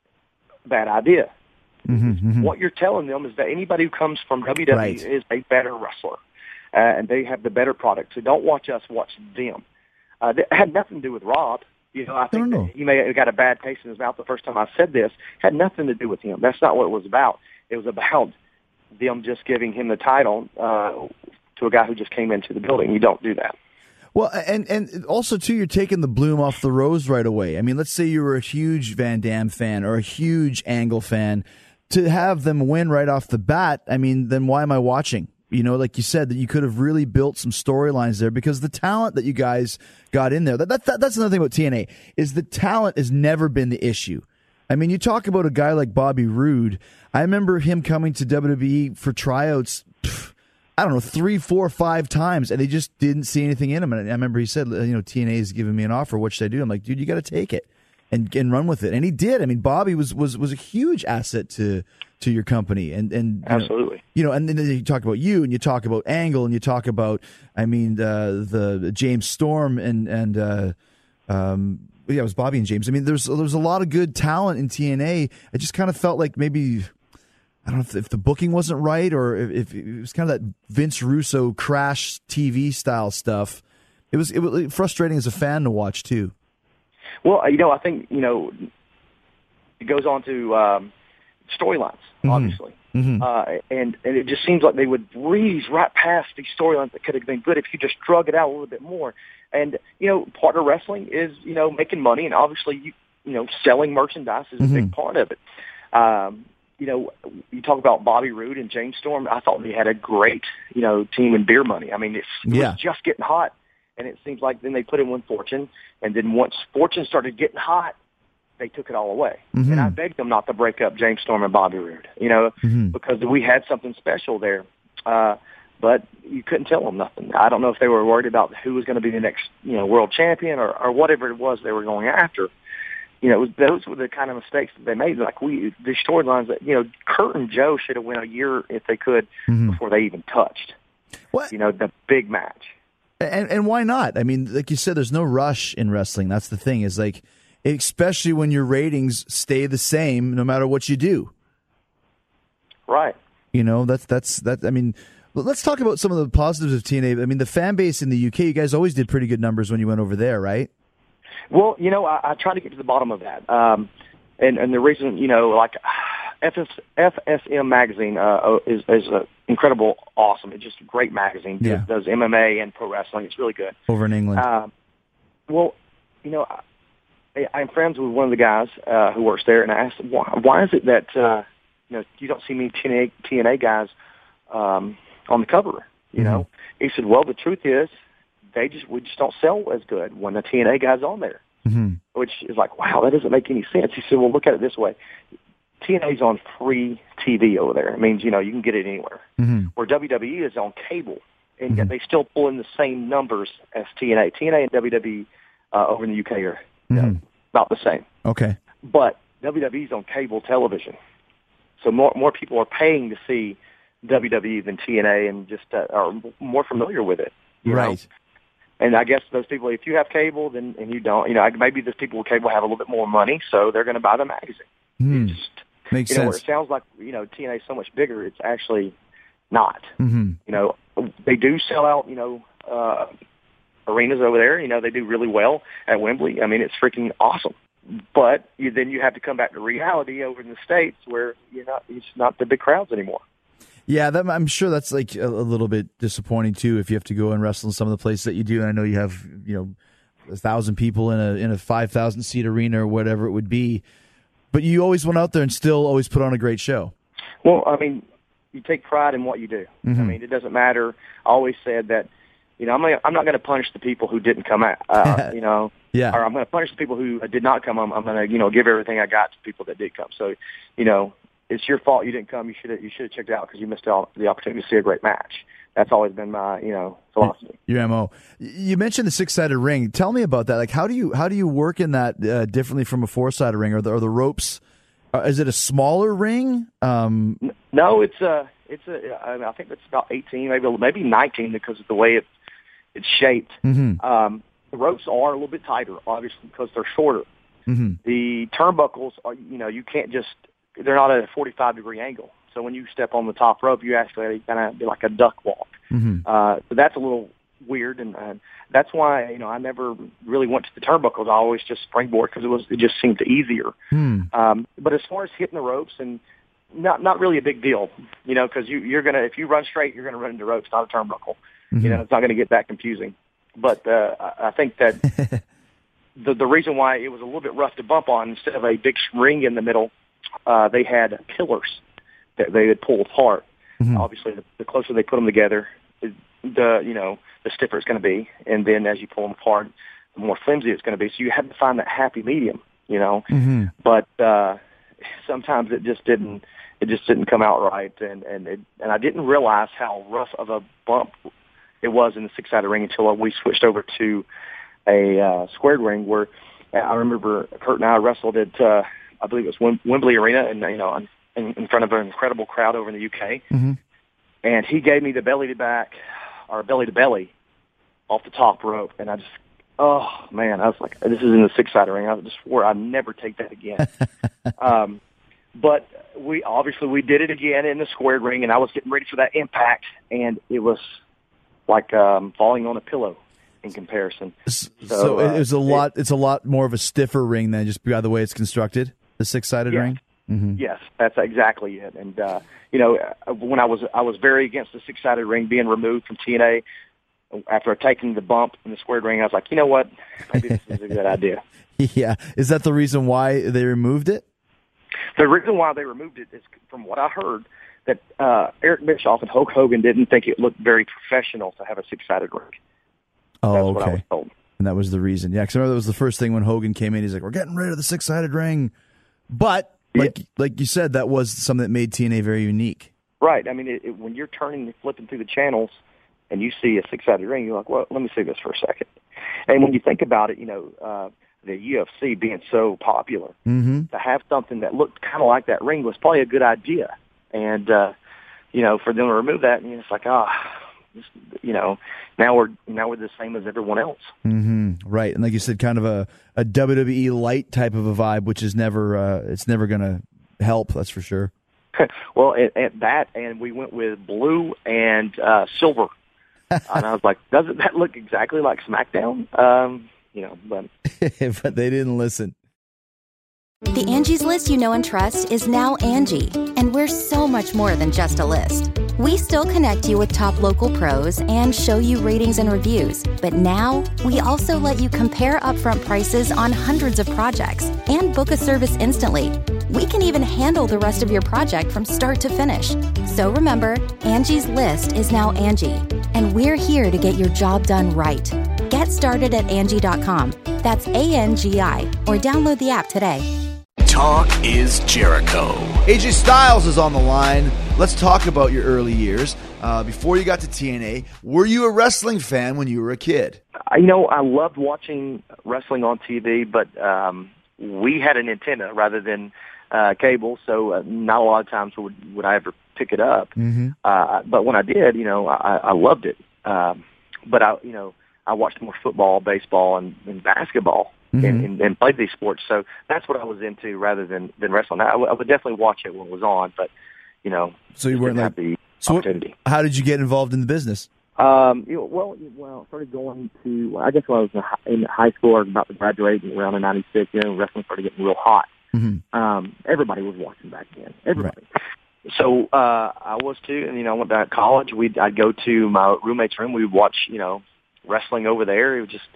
Bad idea. Mm-hmm, mm-hmm. What you're telling them is that anybody who comes from W W E right. is a better wrestler, uh, and they have the better product. So don't watch us, watch them. Uh, it had nothing to do with Rob. You know, I think no, no. that he may have got a bad taste in his mouth the first time I said this. Had nothing to do with him. That's not what it was about. It was about them just giving him the title uh, to a guy who just came into the building. You don't do that. Well, and and also, too, you're taking the bloom off the rose right away. I mean, let's say you were a huge Van Dam fan or a huge Angle fan. To have them win right off the bat, I mean, then why am I watching? You know, like you said, that you could have really built some storylines there, because the talent that you guys got in there, that, that, that that's another thing about T N A, is the talent has never been the issue. I mean, you talk about a guy like Bobby Roode. I remember him coming to W W E for tryouts, pff, I don't know, three, four, five times, and they just didn't see anything in him. And I remember he said, you know, T N A is giving me an offer. What should I do? I'm like, dude, you got to take it and and run with it. And he did. I mean, Bobby was was was a huge asset to to your company. And and absolutely, know, you know, and then you talk about you, and you talk about Angle, and you talk about, I mean, uh, the James Storm, and and uh, um, yeah, it was Bobby and James. I mean, there's there's a lot of good talent in T N A. I just kind of felt like maybe, I don't know if, if the booking wasn't right, or if, if it was kind of that Vince Russo crash T V style stuff. It was it was frustrating as a fan to watch too. Well, you know, I think, you know, it goes on to um, storylines, Mm-hmm. obviously. Mm-hmm. Uh, and, and it just seems like they would breeze right past these storylines that could have been good if you just drug it out a little bit more. And, you know, part of wrestling is, you know, making money, and obviously, you, you know, selling merchandise is a Mm-hmm. big part of it. Um, you know, you talk about Bobby Roode and James Storm. I thought they had a great, you know, team in Beer Money. I mean, it's, it Yeah. was just getting hot, and it seems like then they put in one Fortune, and then once Fortune started getting hot, they took it all away. Mm-hmm. And I begged them not to break up James Storm and Bobby Roode, you know, Mm-hmm. because we had something special there. Uh, but you couldn't tell them nothing. I don't know if they were worried about who was going to be the next, you know, world champion or, or whatever it was they were going after. You know, it was, those were the kind of mistakes that they made. Like we, the storylines that, you know, Kurt and Joe should have went a year if they could Mm-hmm. before they even touched. What? You know, the big match. And and why not? I mean, like you said, there's no rush in wrestling. That's the thing. Is like, especially when your ratings stay the same no matter what you do. Right. You know, that's that's that. I mean, but let's talk about some of the positives of T N A. I mean, the fan base in the U K, you guys always did pretty good numbers when you went over there, right? Well, you know, I, I try to get to the bottom of that. Um, and, and the reason, you know, like F S, F S M magazine uh, is, is uh, incredible, awesome. It's just a great magazine. Yeah. It does M M A and pro wrestling. It's really good. Over in England. Uh, well, you know, I, I'm friends with one of the guys uh, who works there, and I asked, why, why is it that, uh, you know, you don't see many T N A, T N A guys um, on the cover, you know? He said, well, the truth is, they just we just don't sell as good when the T N A guy's on there, mm-hmm. which is like, wow, that doesn't make any sense. He said, well, look at it this way. T N A's on free T V over there. It means, you know, you can get it anywhere. Mm-hmm. Where W W E is on cable, and yet Mm-hmm. they still pull in the same numbers as T N A. T N A and W W E uh, over in the U K are you know, Mm-hmm. about the same. Okay. But W W E's on cable television. So more more people are paying to see W W E than T N A and just uh, are more familiar with it. you Right. know? And I guess those people, if you have cable, then and you don't, you know, maybe those people with cable have a little bit more money, so they're going to buy the magazine. Hmm. It just, Makes you know, where sense. it sounds like, you know, T N A is so much bigger, it's actually not. Mm-hmm. You know, they do sell out, you know, uh, arenas over there. You know, they do really well at Wembley. I mean, it's freaking awesome. But you, then you have to come back to reality over in the States where you're not, it's not the big crowds anymore. Yeah, that, I'm sure that's like a, a little bit disappointing too. If you have to go and wrestle in some of the places that you do, and I know you have, you know, a thousand people in a in a five thousand seat arena or whatever it would be, but you always went out there and still always put on a great show. Well, I mean, you take pride in what you do. Mm-hmm. I mean, it doesn't matter. I always said that, you know, I'm not, I'm not going to punish the people who didn't come out, uh, you know, Yeah. or I'm going to punish the people who did not come. I'm, I'm going to, you know, give everything I got to people that did come. So, you know, it's your fault you didn't come. You should have, you should have checked it out because you missed out the opportunity to see a great match. That's always been my, you know, philosophy. Your M O. You mentioned the six-sided ring. Tell me about that. Like, how do you how do you work in that uh, differently from a four-sided ring? Are the, are the ropes? Uh, is it a smaller ring? Um, No, it's a, it's a. I, mean, I think it's about eighteen, maybe maybe nineteen because of the way it it's shaped. Mm-hmm. Um, the ropes are a little bit tighter, obviously, because they're shorter. Mm-hmm. The turnbuckles are, you know, you can't just. They're not at a forty-five degree angle. So when you step on the top rope, you actually kind of do like a duck walk. Mm-hmm. Uh, so that's a little weird, and uh, that's why you know I never really went to the turnbuckles. I always just springboard because it was it just seemed easier. Hmm. Um, but as far as hitting the ropes, and not not really a big deal, you know, because you you're gonna if you run straight, you're gonna run into ropes, not a turnbuckle. Mm-hmm. You know, it's not gonna get that confusing. But uh, I I think that the the reason why it was a little bit rough to bump on instead of a big ring in the middle, uh, they had pillars that they would pull apart. Mm-hmm. Obviously, the, the closer they put them together, the you know the stiffer it's going to be, and then as you pull them apart, the more flimsy it's going to be. So you have to find that happy medium, you know. Mm-hmm. But uh, sometimes it just didn't it just didn't come out right, and and it, and I didn't realize how rough of a bump it was in the six-sided ring until we switched over to a uh, squared ring. Where I remember Kurt and I wrestled at uh, I believe it was Wem- Wembley Arena, and you know. In, in front of an incredible crowd over in the U K, Mm-hmm. and he gave me the belly to back, or belly to belly, off the top rope, and I just, oh man, I was like, this is in the six-sided ring. I just swore I'd never take that again. um, but we obviously we did it again in the squared ring, and I was getting ready for that impact, and it was like um, falling on a pillow. in comparison. So, So, uh, it was a it- lot. It's a lot more of a stiffer ring than just by the way it's constructed. The six sided Yes. ring. Mm-hmm. Yes, that's exactly it. And uh, you know, uh, when I was I was very against the six sided ring being removed from T N A. After taking the bump in the squared ring, I was like, you know what? Maybe this is a good idea. Yeah. Is that the reason why they removed it? The reason why they removed it is, from what I heard, that uh, Eric Bischoff and Hulk Hogan didn't think it looked very professional to have a six-sided ring. Oh, That's okay. what I was told. And that was the reason. Yeah, because I remember that was the first thing when Hogan came in. He's like, "We're getting rid of the six-sided ring," but like yeah. like you said, that was something that made T N A very unique. Right. I mean, it, it, when you're turning and flipping through the channels and you see a six-sided ring, you're like, well, let me see this for a second. And when you think about it, you know, uh, the U F C being so popular, mm-hmm. to have something that looked kind of like that ring was probably a good idea. And, uh, you know, for them to remove that, and it's like, ah, oh, you know, now we're now we're the same as everyone else. Mm-hmm. Right. And like you said, kind of a, a W W E light type of a vibe, which is never, uh, it's never going to help, that's for sure. Well, at, at that, and we went with blue and uh, silver. And I was like, doesn't that look exactly like SmackDown? Um, you know, but but they didn't listen. The Angie's List you know and trust is now Angie, and we're so much more than just a list. We still connect you with top local pros and show you ratings and reviews, but now we also let you compare upfront prices on hundreds of projects and book a service instantly. We can even handle the rest of your project from start to finish. So remember, Angie's List is now Angie, and we're here to get your job done right. Get started at Angie dot com. That's A N G I, or download the app today. Talk is Jericho. A J Styles is on the line. Let's talk about your early years. Uh, before you got to T N A, were you a wrestling fan when you were a kid? I, you know, I loved watching wrestling on T V, but um, we had an antenna rather than uh, cable, so uh, not a lot of times would, would I ever pick it up. Mm-hmm. Uh, but when I did, you know, I, I loved it. Um, but I, you know, I watched more football, baseball, and, and basketball. Mm-hmm. And, and, and played these sports, so that's what I was into rather than, than wrestling. I, w- I would definitely watch it when it was on, but you know, so you weren't like the so opportunity. What, how did you get involved in the business? Um, you know, well, well, I started going to. I guess when I was in high, in high school, I was about to graduate around in ninety-six. You know, wrestling started getting real hot. Mm-hmm. Um, everybody was watching back then. Everybody. Right. So uh, I was too, and you know, I went back to college. We'd I'd go to my roommate's room. We'd watch, you know, wrestling over there. It was just.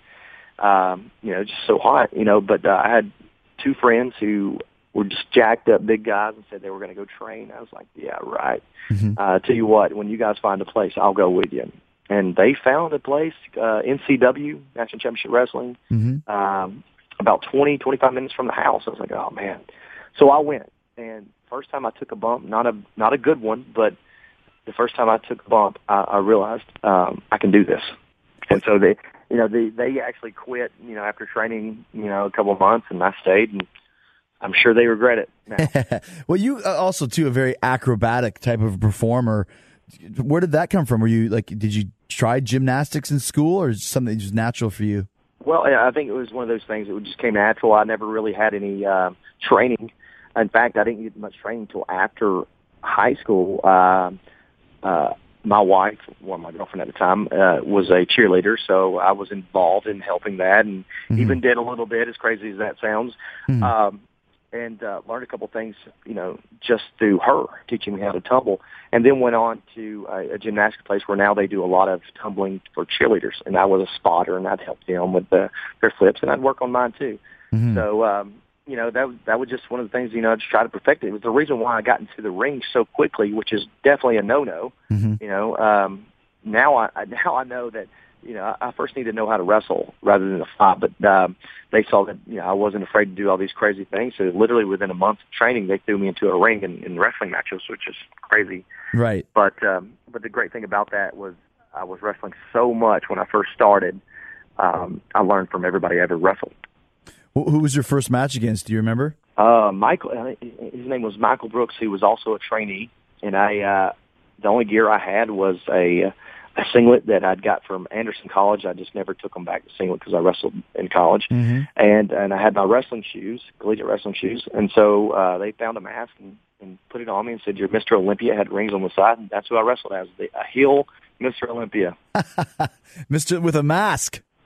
Um, you know, just so hot, you know, but uh, I had two friends who were just jacked up big guys and said they were going to go train. I was like, yeah, right. Mm-hmm. Uh, tell you what, when you guys find a place, I'll go with you. And they found a place, uh, N C W, National Championship Wrestling, mm-hmm. um, about twenty, twenty-five minutes from the house. I was like, oh, man. So I went, and first time I took a bump, not a not a good one, but the first time I took a bump, I, I realized um, I can do this. And so they... You know, they they actually quit, you know, after training, you know, a couple of months, and I stayed, and I'm sure they regret it now. Well, you uh, also, too, a very acrobatic type of performer. Where did that come from? Were you, like, did you try gymnastics in school, or is it something just natural for you? Well, I think it was one of those things that just came natural. I never really had any uh, training. In fact, I didn't get much training until after high school. Uh, uh My wife, well, my girlfriend at the time, uh, was a cheerleader, so I was involved in helping that, and mm-hmm. even did a little bit, as crazy as that sounds, mm-hmm. um, and uh, learned a couple things, you know, just through her teaching me how to tumble, and then went on to a, a gymnastics place where now they do a lot of tumbling for cheerleaders, and I was a spotter, and I'd help them with the, their flips, and I'd work on mine too. Mm-hmm. So, um, you know, that that was just one of the things, you know, I just try to perfect it. It was the reason why I got into the ring so quickly, which is definitely a no-no. Mm-hmm. You know, um, now I now I know that, you know, I first need to know how to wrestle rather than to fight. But um, they saw that, you know, I wasn't afraid to do all these crazy things. So literally within a month of training, they threw me into a ring in, in wrestling matches, which is crazy. Right. But um, but the great thing about that was I was wrestling so much when I first started. Um, I learned from everybody I ever wrestled. Who was your first match against? Do you remember? Uh, Michael, his name was Michael Brooks, who was also a trainee, and I, uh, the only gear I had was a, a singlet that I'd got from Anderson College. I just never took them back to singlet because I wrestled in college, mm-hmm. and and I had my wrestling shoes, collegiate wrestling shoes, and so uh, they found a mask and, and put it on me and said, "You're Mister Olympia." Had rings on the side, and that's who I wrestled as, the, a heel Mister Olympia. Mister with a mask.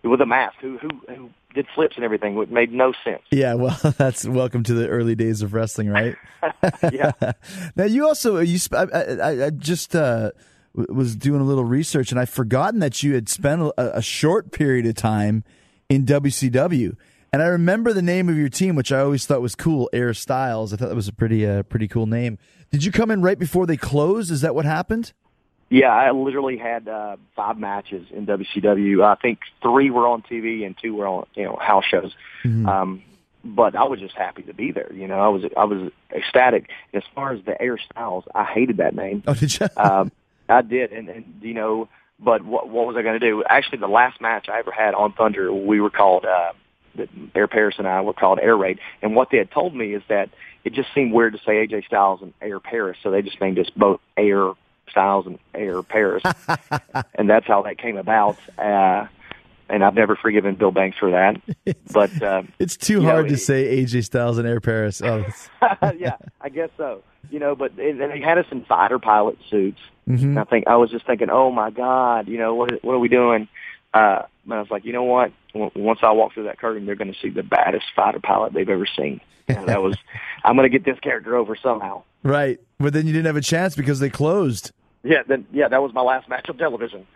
with a mask who who who did flips and everything. It made no sense. Yeah, well, that's welcome to the early days of wrestling, right? Yeah. Now you also you sp- I, I, I just uh, w- was doing a little research, and I'd forgotten that you had spent a, a short period of time in W C W. And I remember the name of your team, which I always thought was cool, Air Styles. I thought that was a pretty uh, pretty cool name. Did you come in right before they closed? Is that what happened? Yeah, I literally had uh, five matches in W C W. I think three were on T V and two were on, you know, house shows. Mm-hmm. Um, but I was just happy to be there. You know, I was I was ecstatic. As far as the Air Styles, I hated that name. Oh, did you? um, I did, and, and you know, but what what was I going to do? Actually, the last match I ever had on Thunder, we were called. Uh, Air Paris and I were called Air Raid, and what they had told me is that it just seemed weird to say A J Styles and Air Paris, so they just named us both Air Styles and Air Paris, and that's how that came about. Uh, and I've never forgiven Bill Banks for that. It's, but uh, it's too you hard know, to it, say A J Styles and Air Paris. Oh, yeah, I guess so. You know, but and they had us in fighter pilot suits. mm-hmm. And I think I was just thinking, oh my God, you know, what what are we doing? Uh, and I was like, you know what? Once I walk through that curtain, they're going to see the baddest fighter pilot they've ever seen. And that was, I'm going to get this character over somehow. Right, but then you didn't have a chance because they closed. Yeah, then yeah, that was my last match on television.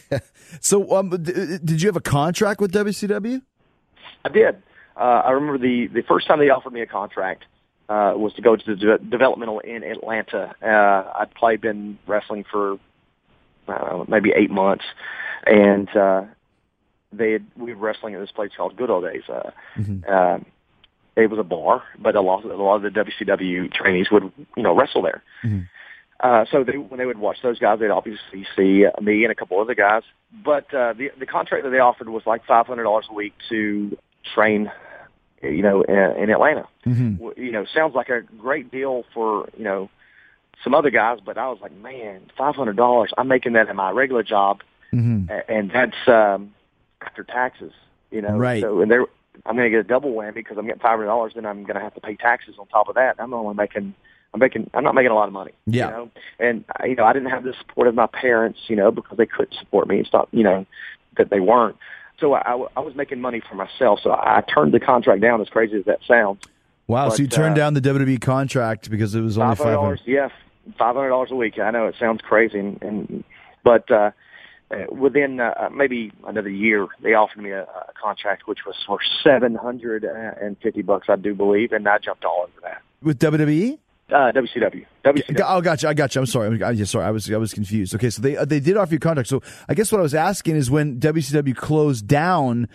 So, um, d- did you have a contract with W C W? I did. Uh, I remember the the first time they offered me a contract uh, was to go to the de- developmental in Atlanta. Uh, I'd probably been wrestling for uh, maybe eight months, and uh, they had, we were wrestling at this place called Good Old Days. Uh, mm-hmm. uh, it was a bar, but a lot, a lot of the W C W trainees would, you know, wrestle there. Mm-hmm. Uh, so they, when they would watch those guys, they'd obviously see uh, me and a couple other guys. But uh, the the contract that they offered was like five hundred dollars a week to train, you know, in, in Atlanta. Mm-hmm. You know, sounds like a great deal for, you know, some other guys, but I was like, man, five hundred dollars, I'm making that in my regular job, mm-hmm. and that's um, after taxes, you know. Right. So, and they're, I'm going to get a double whammy because I'm getting five hundred dollars, then I'm going to have to pay taxes on top of that. I'm only making, I'm making, I'm not making a lot of money. Yeah. You know? And, you know, I didn't have the support of my parents, you know, because they couldn't support me. It's not, you know, that they weren't. So I, I was making money for myself, so I turned the contract down, as crazy as that sounds. Wow, But, so you turned uh, down the W W E contract because it was only five hundred five dollars. hundred. Yeah, five hundred dollars a week. I know it sounds crazy, and, and but uh, uh, within uh, maybe another year, they offered me a, a contract which was for seven hundred and fifty bucks, I do believe, and I jumped all over that. With W W E? Uh, W C W. W C W. Oh, gotcha. I gotcha. I'm sorry. I, yeah, sorry. I was I was confused. Okay, so they uh, they did offer you a contract. So I guess what I was asking is when W C W closed down,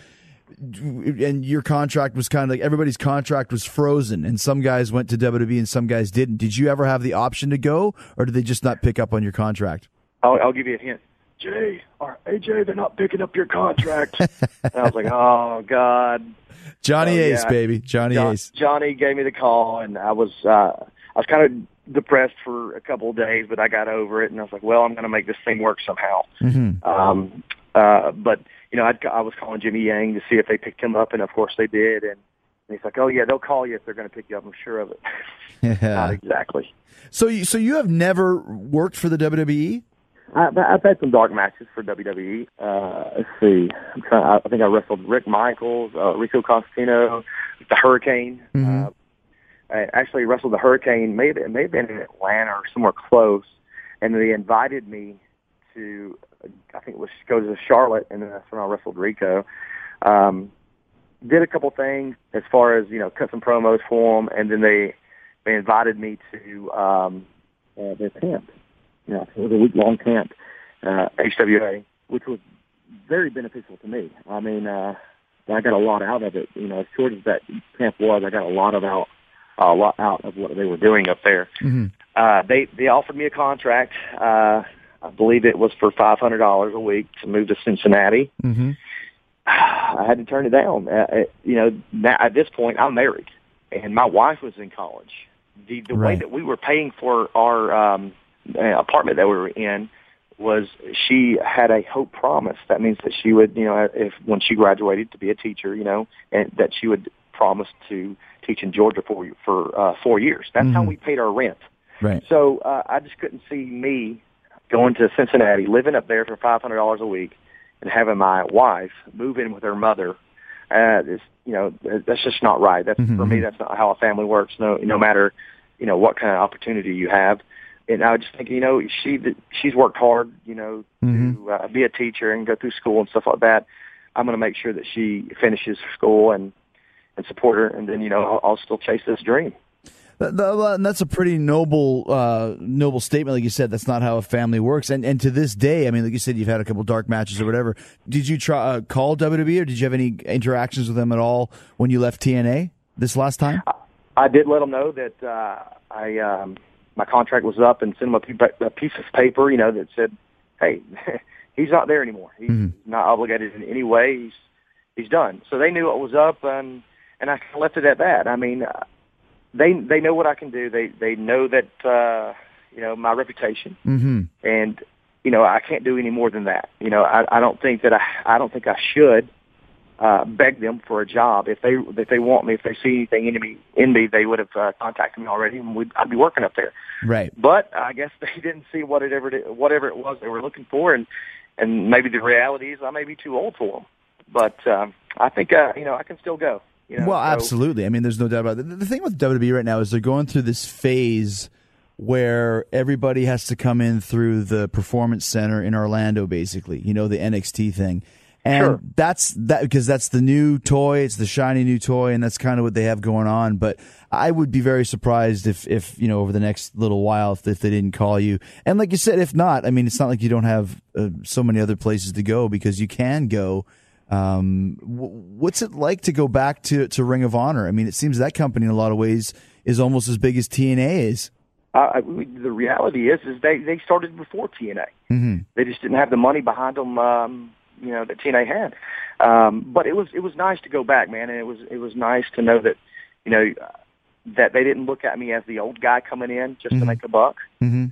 and your contract was kind of like everybody's contract was frozen, and some guys went to W W E and some guys didn't. Did you ever have the option to go, or did they just not pick up on your contract? I'll, I'll give you a hint. Jay, or A J, they're not picking up your contract. And I was like, oh God. Johnny So, Ace, yeah, baby, Johnny John, Ace. Johnny gave me the call, and I was uh, I was kind of depressed for a couple of days, but I got over it, and I was like, well, I'm going to make this thing work somehow. Mm-hmm. Um, uh, but you know, I'd, I was calling Jimmy Yang to see if they picked him up, and of course they did. And, and he's like, "Oh yeah, they'll call you if they're going to pick you up. I'm sure of it." Yeah. Not exactly. So you so you have never worked for the W W E? I, I've had some dark matches for W W E. Uh, let's see. I'm trying, I think I wrestled Rick Michaels, uh, Rico Costantino, the Hurricane. Mm-hmm. Uh, I actually wrestled the Hurricane. Maybe it may have been in Atlanta or somewhere close, and they invited me to. I think it was go to Charlotte, and then that's when I wrestled Rico. Um, did a couple things as far as, you know, cut some promos for them, and then they they invited me to um, uh, their camp. You know, it was a week long camp, uh, H W A, which was very beneficial to me. I mean, uh, I got a lot out of it. You know, as short as that camp was, I got a lot of out a lot out of what they were doing up there. Mm-hmm. Uh, they they offered me a contract. Uh, I believe it was for five hundred dollars a week to move to Cincinnati. Mm-hmm. I had to turn it down. Uh, you know, now, at this point, I'm married, and my wife was in college. The, the Right. way that we were paying for our um, uh, apartment that we were in was she had a Hope Promise. That means that she would, you know, if when she graduated to be a teacher, you know, and that she would promise to teach in Georgia for for uh, four years. That's Mm-hmm. how we paid our rent. Right. So uh, I just couldn't see me going to Cincinnati, living up there for five hundred dollars a week, and having my wife move in with her mother, uh, is, you know, that's just not right. That's Mm-hmm. for me. That's not how a family works. No, no matter, you know, what kind of opportunity you have. And I was just thinking, you know, she she's worked hard, you know, Mm-hmm. to uh, be a teacher and go through school and stuff like that. I'm going to make sure that she finishes school and and support her, and then, you know, I'll, I'll still chase this dream. That- that- And that's a pretty noble, uh, noble statement. Like you said, that's not how a family works. And and to this day, I mean, like you said, you've had a couple dark matches or whatever. Did you try uh, call W W E, or did you have any interactions with them at all when you left T N A this last time? I did let them know that uh, I um, my contract was up, and sent them a, pe- a piece of paper, you know, that said, "Hey, he's not there anymore. He's Mm-hmm. not obligated in any way. He's he's done." So they knew what was up, and and I kind of left it at that. I mean, uh, they they know what I can do. They they know that uh, you know, my reputation, Mm-hmm. and you know, I can't do any more than that. You know, I, I don't think that I I don't think I should uh, beg them for a job. If they if they want me, if they see anything in me, in me, they would have uh, contacted me already, and we'd, I'd be working up there. Right. But I guess they didn't see what it ever did, whatever it was they were looking for, and and maybe the reality is I may be too old for them. But um, I think uh, you know, I can still go. You know, Well, so- absolutely. I mean, there's no doubt about it. The the thing with W W E right now is they're going through this phase where everybody has to come in through the Performance Center in Orlando, basically, you know, the N X T thing. And Sure. that's that because that's the new toy. It's the shiny new toy, and that's kind of what they have going on. But I would be very surprised if, if you know, over the next little while, if, if they didn't call you. And like you said, if not, I mean, it's not like you don't have uh, so many other places to go, because you can go. Um, w- what's it like to go back to, to Ring of Honor? I mean, it seems that company in a lot of ways is almost as big as T N A is. Uh, I- the reality is, is they they started before T N A. Mm-hmm. They just didn't have the money behind them, um, you know, that T N A had. Um, but it was it was nice to go back, man, and it was it was nice to know that, you know, that they didn't look at me as the old guy coming in just Mm-hmm. to make a buck. Mm-hmm.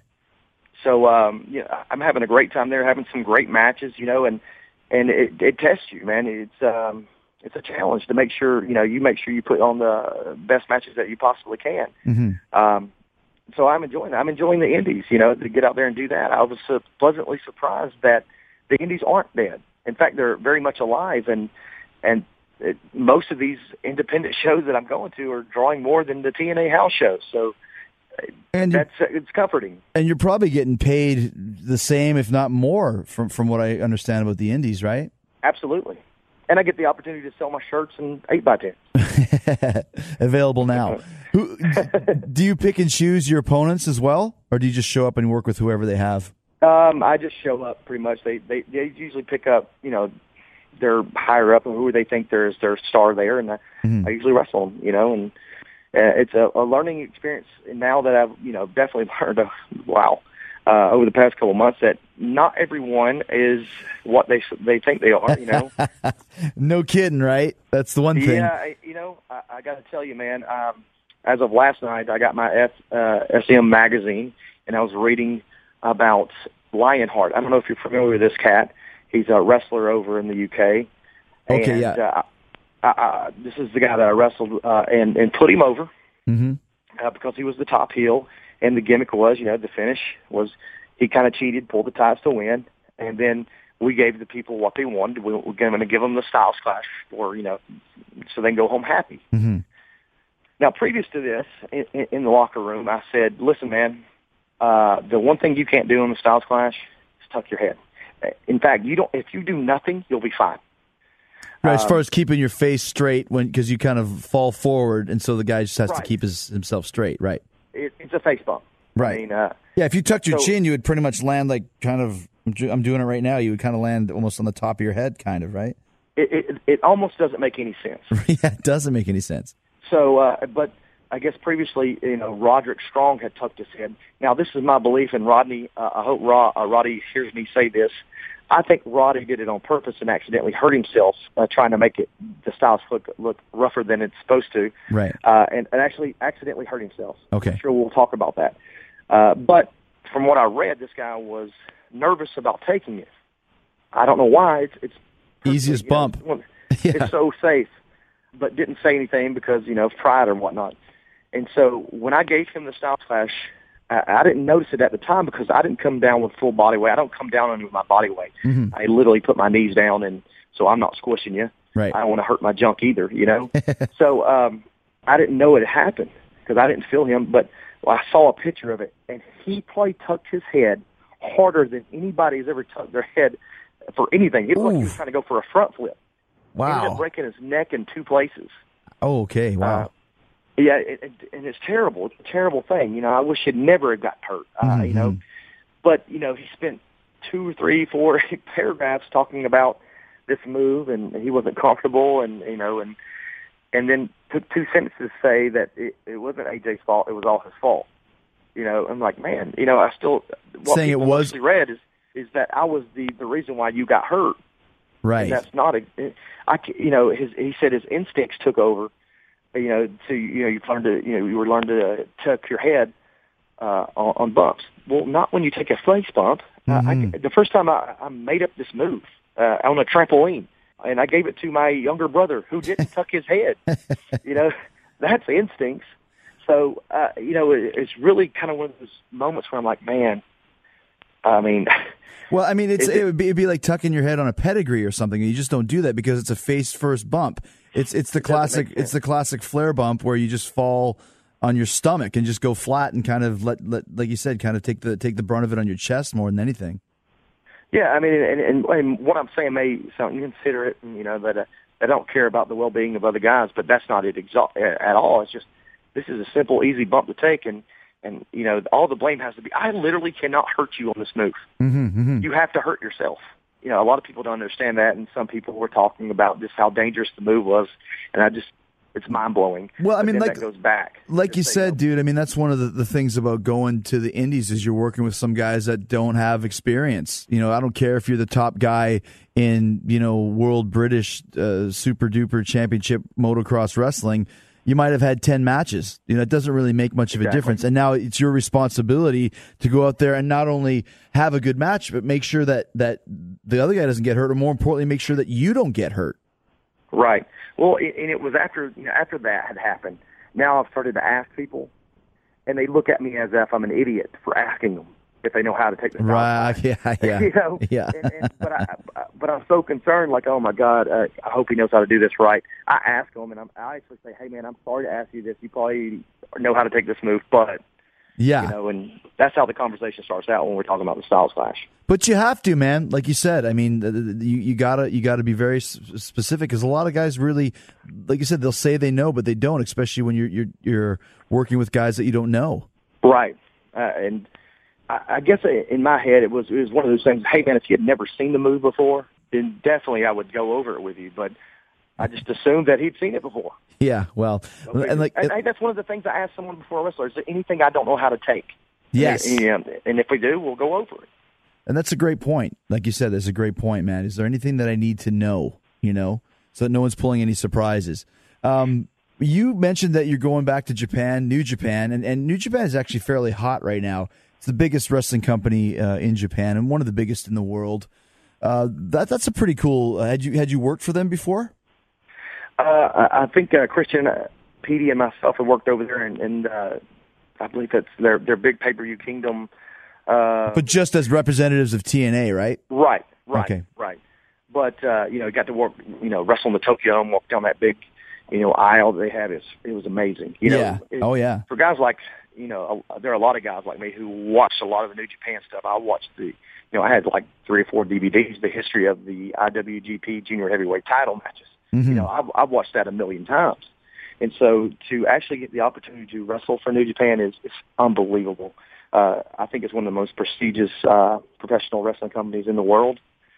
So, um, yeah, I'm having a great time there, having some great matches, you know, and and it, it tests you, man. It's um, it's a challenge to make sure, you know, you make sure you put on the best matches that you possibly can. Mm-hmm. Um, so I'm enjoying it. I'm enjoying the Indies, you know, to get out there and do that. I was uh, pleasantly surprised that the Indies aren't dead. In fact, they're very much alive, and and it, most of these independent shows that I'm going to are drawing more than the T N A house shows. So And that's uh, it's comforting. And you're probably getting paid the same, if not more, from from what I understand about the Indies, right? Absolutely. And I get the opportunity to sell my shirts in eight by ten. Available now. Who, do you pick and choose your opponents as well, or do you just show up and work with whoever they have? Um, I just show up pretty much. They, they they usually pick up, you know, their higher up and who they think there's their star there, and I, Mm-hmm. I usually wrestle them, you know, and uh, it's a, a learning experience. And now that I've, you know, definitely learned, uh, wow, uh, over the past couple of months, that not everyone is what they they think they are, you know. No kidding, right? That's the one thing. Yeah, I, you know, I, I got to tell you, man. Um, as of last night, I got my F, uh, S M magazine, and I was reading about Lionheart. I don't know if you're familiar with this cat. He's a wrestler over in the U K. Okay, and, yeah. Uh, I, I, this is the guy that I wrestled uh, and and put him over Mm-hmm. uh, because he was the top heel, and the gimmick was, you know, the finish was he kind of cheated, pulled the ties to win, and then we gave the people what they wanted. We, we're going to give them the Styles Clash, or you know, so they can go home happy. Mm-hmm. Now, previous to this, in, in the locker room, I said, "Listen, man, uh, the one thing you can't do in the Styles Clash is tuck your head. In fact, you don't. If you do nothing, you'll be fine." Right, as Um, far as keeping your face straight, when because you kind of fall forward, and so the guy just has to Right. keep his, himself straight, right? It, it's a face bump. Right. I mean, uh, Yeah, if you tucked your so- chin, you would pretty much land like kind of. I'm do- I'm doing it right now. You would kind of land almost on the top of your head, kind of, right? it, it, it almost doesn't make any sense. Yeah, it doesn't make any sense. So, uh, but I guess previously, you know, Roderick Strong had tucked his head. Now, this is my belief, and Rodney, uh, I hope Rod, uh, Roddy hears me say this. I think Roddy did it on purpose and accidentally hurt himself uh, trying to make it the Styles look look rougher than it's supposed to, Right. uh, and, and actually accidentally hurt himself. Okay. I'm sure we'll talk about that. Uh, but from what I read, this guy was nervous about taking it. I don't know why. It's, it's Easiest you know, bump. well, Yeah. It's so safe, but didn't say anything because, you know, of pride or whatnot. And so when I gave him the Styles Clash, I, I didn't notice it at the time because I didn't come down with full body weight. I don't come down under my body weight. Mhm. I literally put my knees down, and so I'm not squishing you. Right. I don't want to hurt my junk either, you know. so um, I didn't know it had happened because I didn't feel him, but well, I saw a picture of it, and he probably tucked his head harder than anybody's ever tucked their head for anything. It was like he was trying to go for a front flip. He ended Wow. up breaking his neck in two places. Oh, okay. Wow. Uh, yeah, it, it, and it's terrible. It's a terrible thing. You know, I wish he'd never had got hurt. Uh, Mhm. You know, but you know, he spent two or three, four paragraphs talking about this move, and he wasn't comfortable, and you know, and and then took two sentences to say that it, it wasn't A J's fault; it was all his fault. You know, I'm like, man, you know, I still what Saying it people was- mostly read is is that I was the the reason why you got hurt. Right. And that's not a, I, ca- you know, his, he said his instincts took over, you know, to, you know, you've learned to, you know, you were learned to tuck your head, uh, on, on bumps. Well, not when you take a face bump. Uh, Mhm. I, the first time I, I made up this move, uh, on a trampoline, and I gave it to my younger brother who didn't tuck his head. You know, that's instincts. So, uh, you know, it, it's really kind of one of those moments where I'm like, man, I mean, Well, I mean, it's Is it- it would be, it'd be like tucking your head on a pedigree or something. You just don't do that because it's a face first bump. It's it's the classic make it's the classic flare bump where you just fall on your stomach and just go flat and kind of let, let like you said, kind of take the take the brunt of it on your chest more than anything. yeah, I mean, and, and, and what I'm saying may sound inconsiderate, and, you know, that uh, I don't care about the well-being of other guys, but that's not it exa- at all. It's just, this is a simple, easy bump to take, and, and, you know, all the blame has to be, I literally cannot hurt you on this move. Mm-hmm, mm-hmm. You have to hurt yourself. You know, a lot of people don't understand that, and some people were talking about just how dangerous the move was, and I just, it's mind-blowing. Well, I But mean, then like- that goes back. Like you said, dude, I mean, that's one of the, the things about going to the Indies is you're working with some guys that don't have experience. You know, I don't care if you're the top guy in, you know, World British uh, Super Duper Championship motocross wrestling. You might have had ten matches. You know, it doesn't really make much of a Exactly. difference. And now it's your responsibility to go out there and not only have a good match, but make sure that, that the other guy doesn't get hurt, or more importantly, make sure that you don't get hurt. Right. Well, it, and it was after you know, after that had happened. Now I've started to ask people, and they look at me as if I'm an idiot for asking them if they know how to take the stop Right. sign. Yeah. Yeah. you know? Yeah. and, and, but I, but I'm so concerned. Like, oh my God, uh, I hope he knows how to do this right. I ask him, and I'm, I actually say, hey man, I'm sorry to ask you this. You probably know how to take this move, but Yeah. you know, and that's how the conversation starts out when we're talking about the Styles Clash. But you have to, man. Like you said, I mean, th- th- you, you gotta you gotta be very s- specific because a lot of guys really, like you said, they'll say they know, but they don't. Especially when you're you're you're working with guys that you don't know. Right. Uh, and I, I guess in my head it was it was one of those things. Hey man, if you had never seen the move before, then definitely I would go over it with you. But I just assumed that he'd seen it before. Yeah. Well, and like and I, that's one of the things I asked someone before a wrestler: is there anything I don't know how to take? Yes. And, and, and if we do, we'll go over it. And that's a great point. Like you said, that's a great point, man. Is there anything that I need to know, you know, so that no one's pulling any surprises? Um, you mentioned that you're going back to Japan, New Japan, and, and New Japan is actually fairly hot right now. It's the biggest wrestling company uh, in Japan and one of the biggest in the world. Uh, that that's a pretty cool. Uh, had you had you worked for them before? Uh, I I think uh, Christian, uh, Petey, and myself have worked over there, and, and uh, I believe that's their their big pay per view Kingdom. Uh, But just as representatives of T N A, right? Right, right, Okay. right. But uh, you know, got to work, you know, wrestle in the Tokyo and walk down that big, you know, aisle they had. Is it was amazing. You know, Yeah. it- Oh, yeah. For guys like, you know, a, there are a lot of guys like me who watched a lot of the New Japan stuff. I watched the, you know, I had like three or four D V Ds, the history of the I W G P Junior Heavyweight title matches. Mm-hmm. You know, I've, I've watched that a million times. And so to actually get the opportunity to wrestle for New Japan is, is unbelievable. Uh, I think it's one of the most prestigious uh, professional wrestling companies in the world.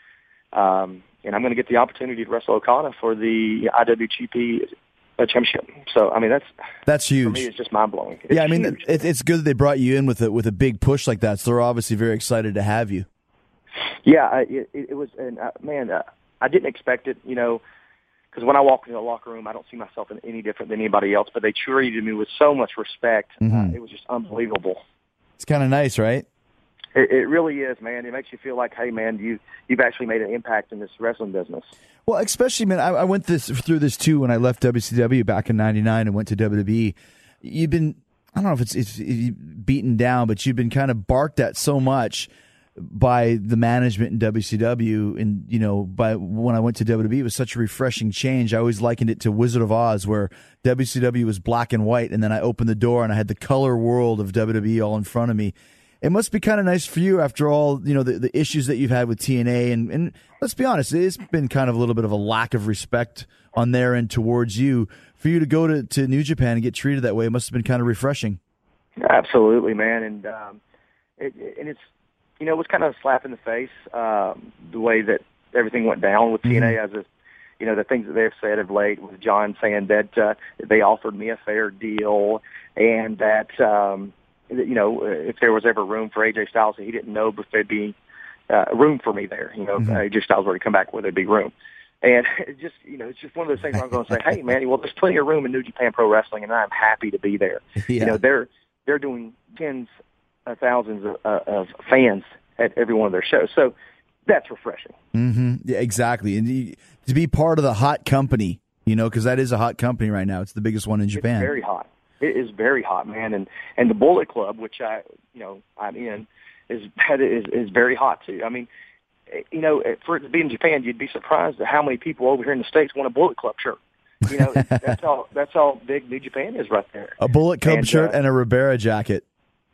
Um, and I'm going to get the opportunity to wrestle Okada for the I W G P uh, championship. So, I mean, that's That's huge. for me, it's just mind-blowing. It's Yeah, I mean, huge. it, it's good that they brought you in with a with a big push like that. So they're obviously very excited to have you. Yeah, I, it, it was, and uh, man, uh, I didn't expect it, you know, because when I walk into the locker room, I don't see myself in any different than anybody else, but they treated me with so much respect. Mhm. Uh, it was just unbelievable. It's kind of nice, right? It, it really is, man. It makes you feel like, hey, man, you, you've actually made an impact in this wrestling business. Well, especially, man, I, I went this through this too when I left W C W back in ninety-nine and went to W W E. You've been I don't know if it's, it's beaten down, but you've been kind of barked at so much by the management in W C W, and you know, by when I went to W W E, it was such a refreshing change. I always likened it to Wizard of Oz, where W C W was black and white, and then I opened the door and I had the color world of W W E all in front of me. It must be kind of nice for you after all, you know, the, the issues that you've had with T N A, and, and let's be honest, it's been kind of a little bit of a lack of respect on their end towards you. For you to go to, to New Japan and get treated that way, it must have been kind of refreshing. Absolutely, man, and um, it, and it's, you know, it was kind of a slap in the face, um, the way that everything went down with mm-hmm. T N A, as a, you know, the things that they've said of late, with John saying that uh, they offered me a fair deal, and that, um, that, you know, if there was ever room for A J Styles, he didn't know if there'd be uh, room for me there. You know, mm-hmm. A J Styles already come back where there'd be room. And it just, you know, it's just one of those things where I'm going to say, hey, man, well, there's plenty of room in New Japan Pro Wrestling, and I'm happy to be there. Yeah. You know, they're they're doing tens of thousands of, uh, of fans at every one of their shows. So that's refreshing. Mm-hmm. Yeah, exactly. And you, to be part of the hot company, you know, because that is a hot company right now. It's the biggest one in Japan. It's very hot. It is very hot, man. And and the Bullet Club, which I, you know, I'm in, is is is very hot too. I mean, you know, for it to be in Japan, you'd be surprised at how many people over here in the States want a Bullet Club shirt. You know, that's how that's how big New Japan is right there. A Bullet Club and, shirt uh, and a Ribera jacket.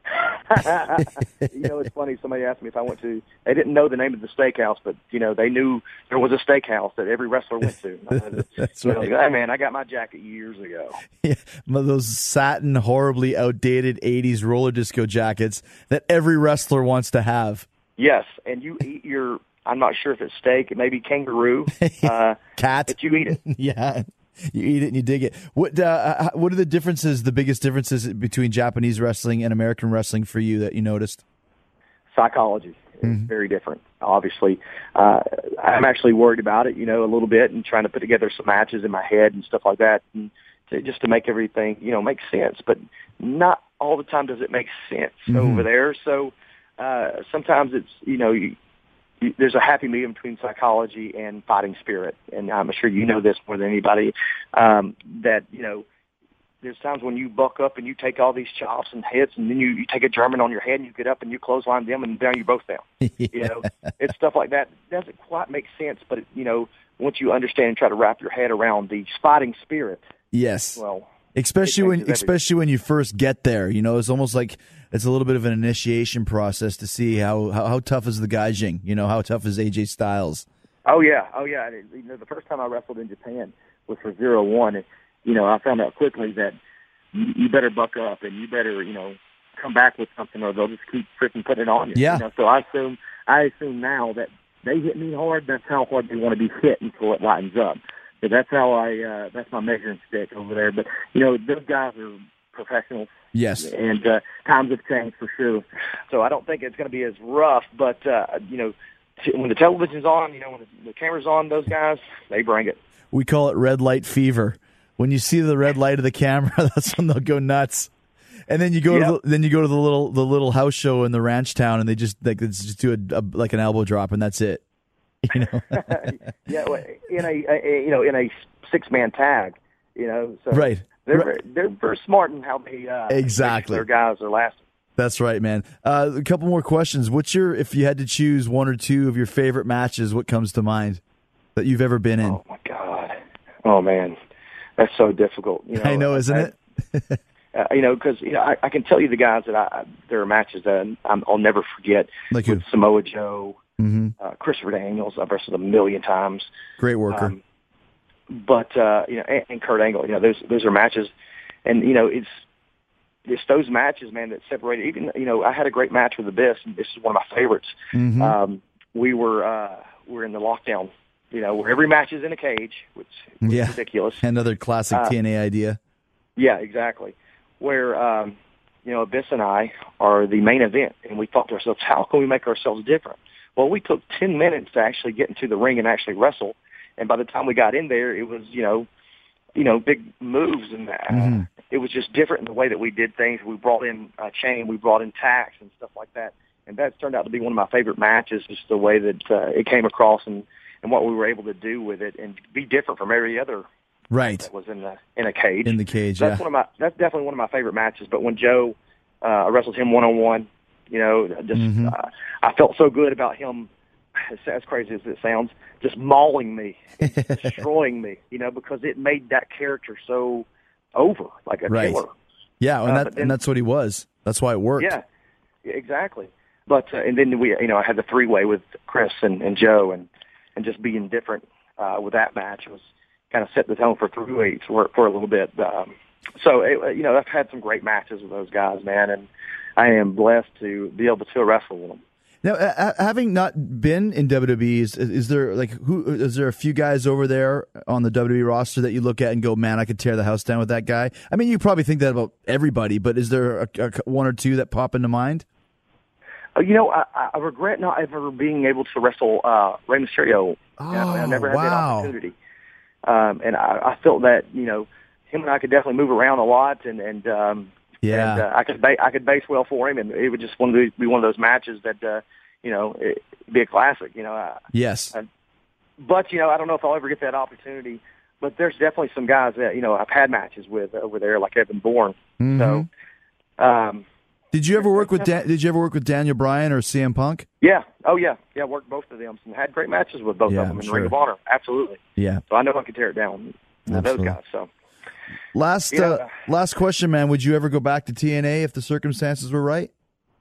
You know, it's funny. Somebody asked me if I went to. They didn't know the name of the steakhouse, but you know, they knew there was a steakhouse that every wrestler went to. That's you right. know, hey, man, I got my jacket years ago. Yeah, those satin, horribly outdated eighties roller disco jackets that every wrestler wants to have. Yes, and you eat your. I'm not sure if it's steak, it may be kangaroo. Uh, Cat. But you eat it. Yeah. You eat it and you dig it. What uh, what are the differences, the biggest differences between Japanese wrestling and American wrestling for you that you noticed? Psychology is mm-hmm. very different, obviously. Uh, I'm actually worried about it, you know, a little bit, and trying to put together some matches in my head and stuff like that, and to, just to make everything, you know, make sense. But not all the time does it make sense mm-hmm. over there. So uh, sometimes it's, you know, you, there's a happy medium between psychology and fighting spirit. And I'm sure you know this more than anybody, um, that, you know, there's times when you buck up and you take all these chops and hits, and then you, you take a German on your head and you get up and you clothesline them, and down you're both down. Yeah. You know, it's stuff like that. It doesn't quite make sense, but, it, you know, once you understand and try to wrap your head around the fighting spirit. Yes. Well, especially when, especially when you first get there, you know, it's almost like it's a little bit of an initiation process to see how, how, how tough is the Gaijin, you know, how tough is A J Styles. Oh yeah. Oh yeah. You know, the first time I wrestled in Japan was for zero one. And, you know, I found out quickly that you, you better buck up and you better, you know, come back with something, or they'll just keep freaking putting it on you. Yeah. You know, so I assume, I assume now that they hit me hard, that's how hard they want to be hit until it lightens up. So that's how I, uh, that's my measuring stick over there. But, you know, those guys are professionals. Yes. And uh, times have changed for sure. So I don't think it's going to be as rough, but, uh, you know, when the television's on, you know, when the camera's on, those guys, they bring it. We call it red light fever. When you see the red light of the camera, that's when they'll go nuts. And then you go yep. to the, then you go to the little the little house show in the ranch town, and they just like it's just do a, a like an elbow drop, and that's it. You know. Yeah, in a, a you know in a six man tag, you know. So right. They're right. Very, they're very smart in how they uh, exactly their guys are lasting. That's right, man. Uh, a couple more questions. What's your, if you had to choose one or two of your favorite matches, what comes to mind that you've ever been in? Oh my God. Oh man, that's so difficult. You know, I know, isn't I, it? uh, you know, because you know, I, I can tell you the guys that I there are matches that I'm, I'll never forget. Like with who? Samoa Joe, mm-hmm. uh, Christopher Daniels. I've wrestled a million times. Great worker. Um, but uh, you know, and, and Kurt Angle. You know, those those are matches, and you know, it's it's those matches, man, that separated. Even you know, I had a great match with Abyss, and this is one of my favorites. Mm-hmm. Um, we were uh, we were in the lockdown. You know, where every match is in a cage, which is yeah. ridiculous. Another classic uh, T N A idea. Yeah, exactly. Where, um, you know, Abyss and I are the main event, and we thought to ourselves, how can we make ourselves different? Well, we took ten minutes to actually get into the ring and actually wrestle, and by the time we got in there, it was, you know, you know, big moves, and uh, mm-hmm. it was just different in the way that we did things. We brought in uh, chain, we brought in tacks and stuff like that, and that's turned out to be one of my favorite matches, just the way that uh, it came across and and what we were able to do with it, and be different from every other Right. That was in the in a cage. In the cage, That's yeah. one of my. That's definitely one of my favorite matches. But when Joe uh, wrestled him one on one, you know, just Mm-hmm. uh, I felt so good about him. As, as crazy as it sounds, just mauling me, destroying me. You know, because it made that character so over, like a Right. killer. Yeah, and, Uh, that, but then- and that's what he was. That's why it worked. Yeah, exactly. But uh, and then we, you know, I had the three way with Chris and, and Joe, and and just being different uh, with that match was kind of set the tone for three weeks for for a little bit. Um, so it, you know, I've had some great matches with those guys, man, and I am blessed to be able to wrestle with them. Now, uh, having not been in W W E, is, is there like who is there a few guys over there on the W W E roster that you look at and go, man, I could tear the house down with that guy? I mean, you probably think that about everybody, but is there a, a, one or two that pop into mind? Uh, you know, I, I regret not ever being able to wrestle uh, Rey Mysterio. Oh, I never had that wow. opportunity, um, and I, I felt that you know him and I could definitely move around a lot, and and um, Yeah. and uh, I could ba- I could base well for him, and it would just one of these, be one of those matches that uh, you know it'd be a classic. You know, I, Yes. I, but you know I don't know if I'll ever get that opportunity. But there's definitely some guys that you know I've had matches with over there, like Evan Bourne. Mhm. So, um, Did you ever work with Dan- Did you ever work with Daniel Bryan or C M Punk? yeah, oh yeah, yeah, worked both of them and had great matches with both Yeah, of them I'm in Ring of sure. Honor. Absolutely. Yeah. So I know I could tear it down with Absolutely. those guys. So Last Yeah. uh, last question, man. Would you ever go back to T N A if the circumstances were right?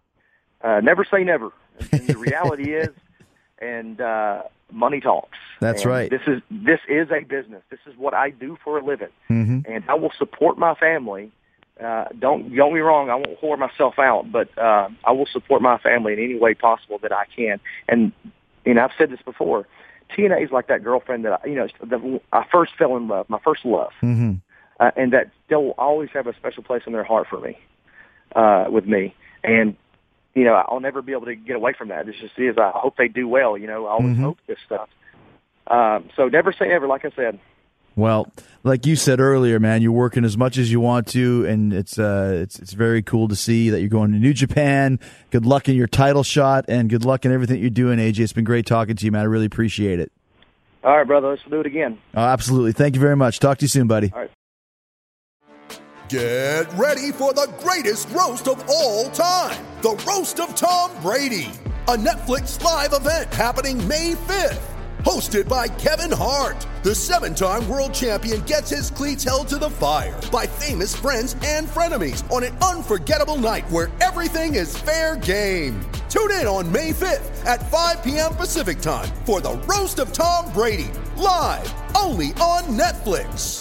uh, never say never. And the reality is, and uh, money talks. That's And right. This is this is a business. This is what I do for a living, Mhm. and I will support my family. Uh, don't don't get me wrong. I won't whore myself out, but uh, I will support my family in any way possible that I can. And you know, I've said this before. T N A is like that girlfriend that I, you know the, I first fell in love, my first love, Mm-hmm. uh, and that they'll always have a special place in their heart for me, uh, with me. And you know, I'll never be able to get away from that. It's just is. I hope they do well. You know, I always Mhm. hope this stuff. Um, so never say never. Like I said. Well, like you said earlier, man, you're working as much as you want to, and it's uh, it's it's very cool to see that you're going to New Japan. Good luck in your title shot, and good luck in everything you're doing, A J. It's been great talking to you, man. I really appreciate it. All right, brother. Let's do it again. Oh, absolutely. Thank you very much. Talk to you soon, buddy. All right. Get ready for the greatest roast of all time, the Roast of Tom Brady, a Netflix live event happening May fifth. Hosted by Kevin Hart, the seven-time world champion gets his cleats held to the fire by famous friends and frenemies on an unforgettable night where everything is fair game. Tune in on May fifth at five p.m. Pacific time for the Roast of Tom Brady, live only on Netflix.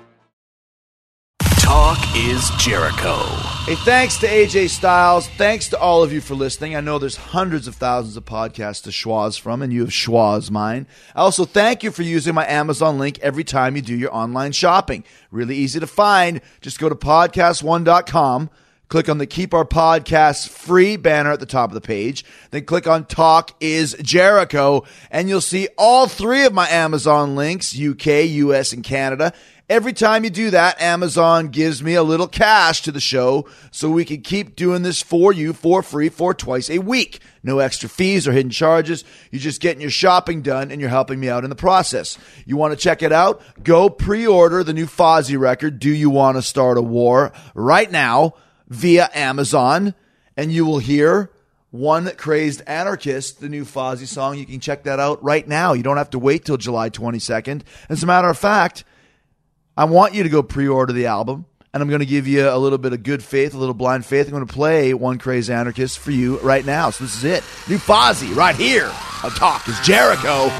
Talk is Jericho. Hey, thanks to A J Styles. Thanks to all of you for listening. I know there's hundreds of thousands of podcasts to schwaz from, and you have schwaz mine. I also thank you for using my Amazon link every time you do your online shopping. Really easy to find. Just go to podcast one dot com. Click on the Keep Our Podcasts Free banner at the top of the page. Then click on Talk is Jericho, and you'll see all three of my Amazon links, U K, U S, and Canada. Every time you do that, Amazon gives me a little cash to the show so we can keep doing this for you for free for twice a week. No extra fees or hidden charges. You're just getting your shopping done, and you're helping me out in the process. You want to check it out? Go pre-order the new Fozzy record, Do You Want to Start a War, right now via Amazon, and you will hear One Crazed Anarchist, the new Fozzy song. You can check that out right now. You don't have to wait till July twenty-second. As a matter of fact, I want you to go pre-order the album, and I'm going to give you a little bit of good faith, a little blind faith. I'm going to play One Crazed Anarchist for you right now. So this is it. New Fozzy right here on Talk is Jericho.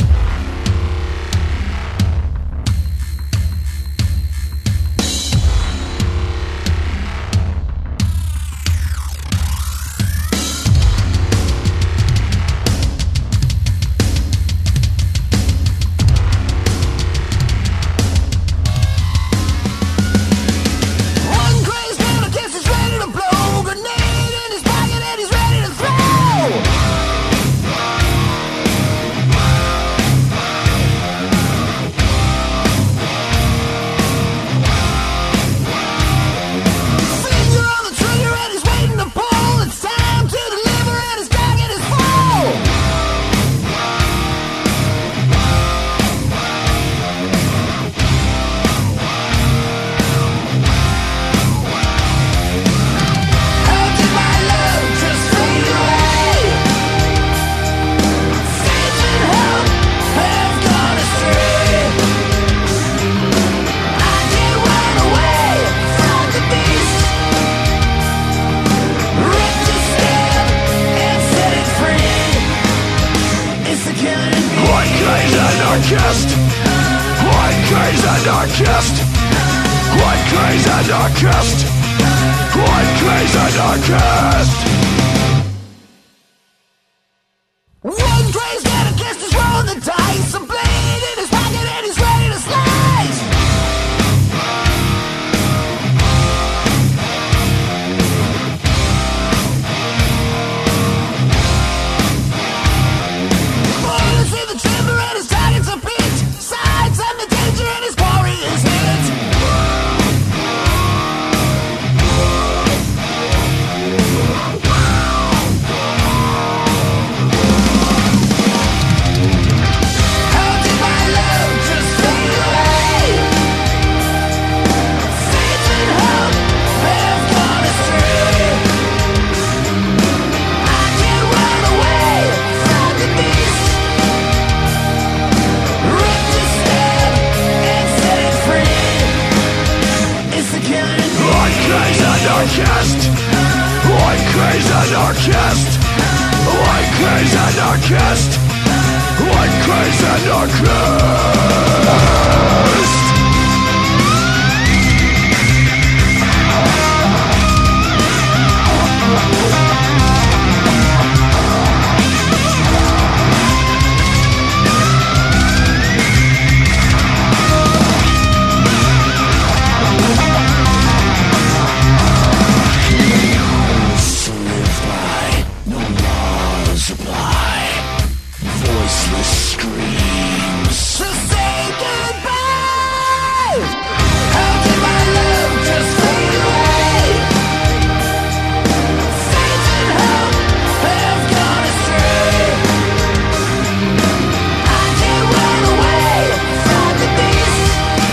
One crazed anarchist is ready to blow. Grenade in his pocket and he's ready to throw. anarchist. One crazy anarchist. One crazy anarchist. One crazy anarchist. One crazy anarchist is rolling the dice. A blade in his pocket and he's ready to slice. Bullets in the timber and his targets are picked. Sides on the danger and his quarry is hit. Anarchist, one crazy anarchist, one crazy anarchist, one crazy anarchist. Voiceless screams to say goodbye. How did my love just fade away? Faith and hope have gone astray. I can't run away from the beast.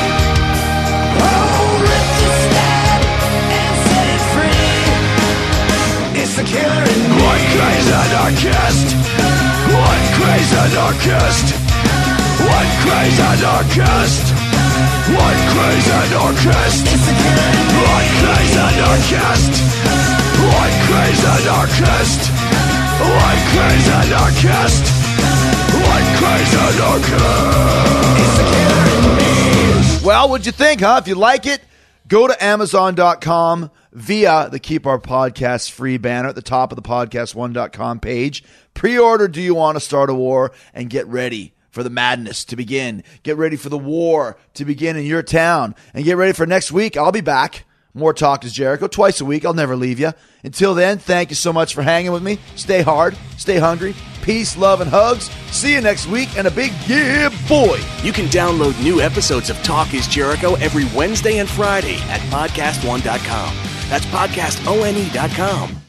Oh, rip the stab and set it free. It's the killer in me. One crazy anarchist. One crazy anarchist. One crazy anarchist. One crazy anarchist. One crazy anarchist. One crazy anarchist. One crazy anarchist. One crazy anarchist. Well, what'd you think, huh? If you like it, go to amazon dot com via the Keep Our Podcast Free banner at the top of the podcast one dot com page. Pre-order Do You Want to Start a War and get ready for the madness to begin. Get ready for the war to begin in your town. And get ready for next week. I'll be back. More Talk is Jericho twice a week. I'll never leave you. Until then, thank you so much for hanging with me. Stay hard. Stay hungry. Peace, love, and hugs. See you next week. And a big yeah, boy. You can download new episodes of Talk is Jericho every Wednesday and Friday at podcast one dot com. That's podcast one dot com.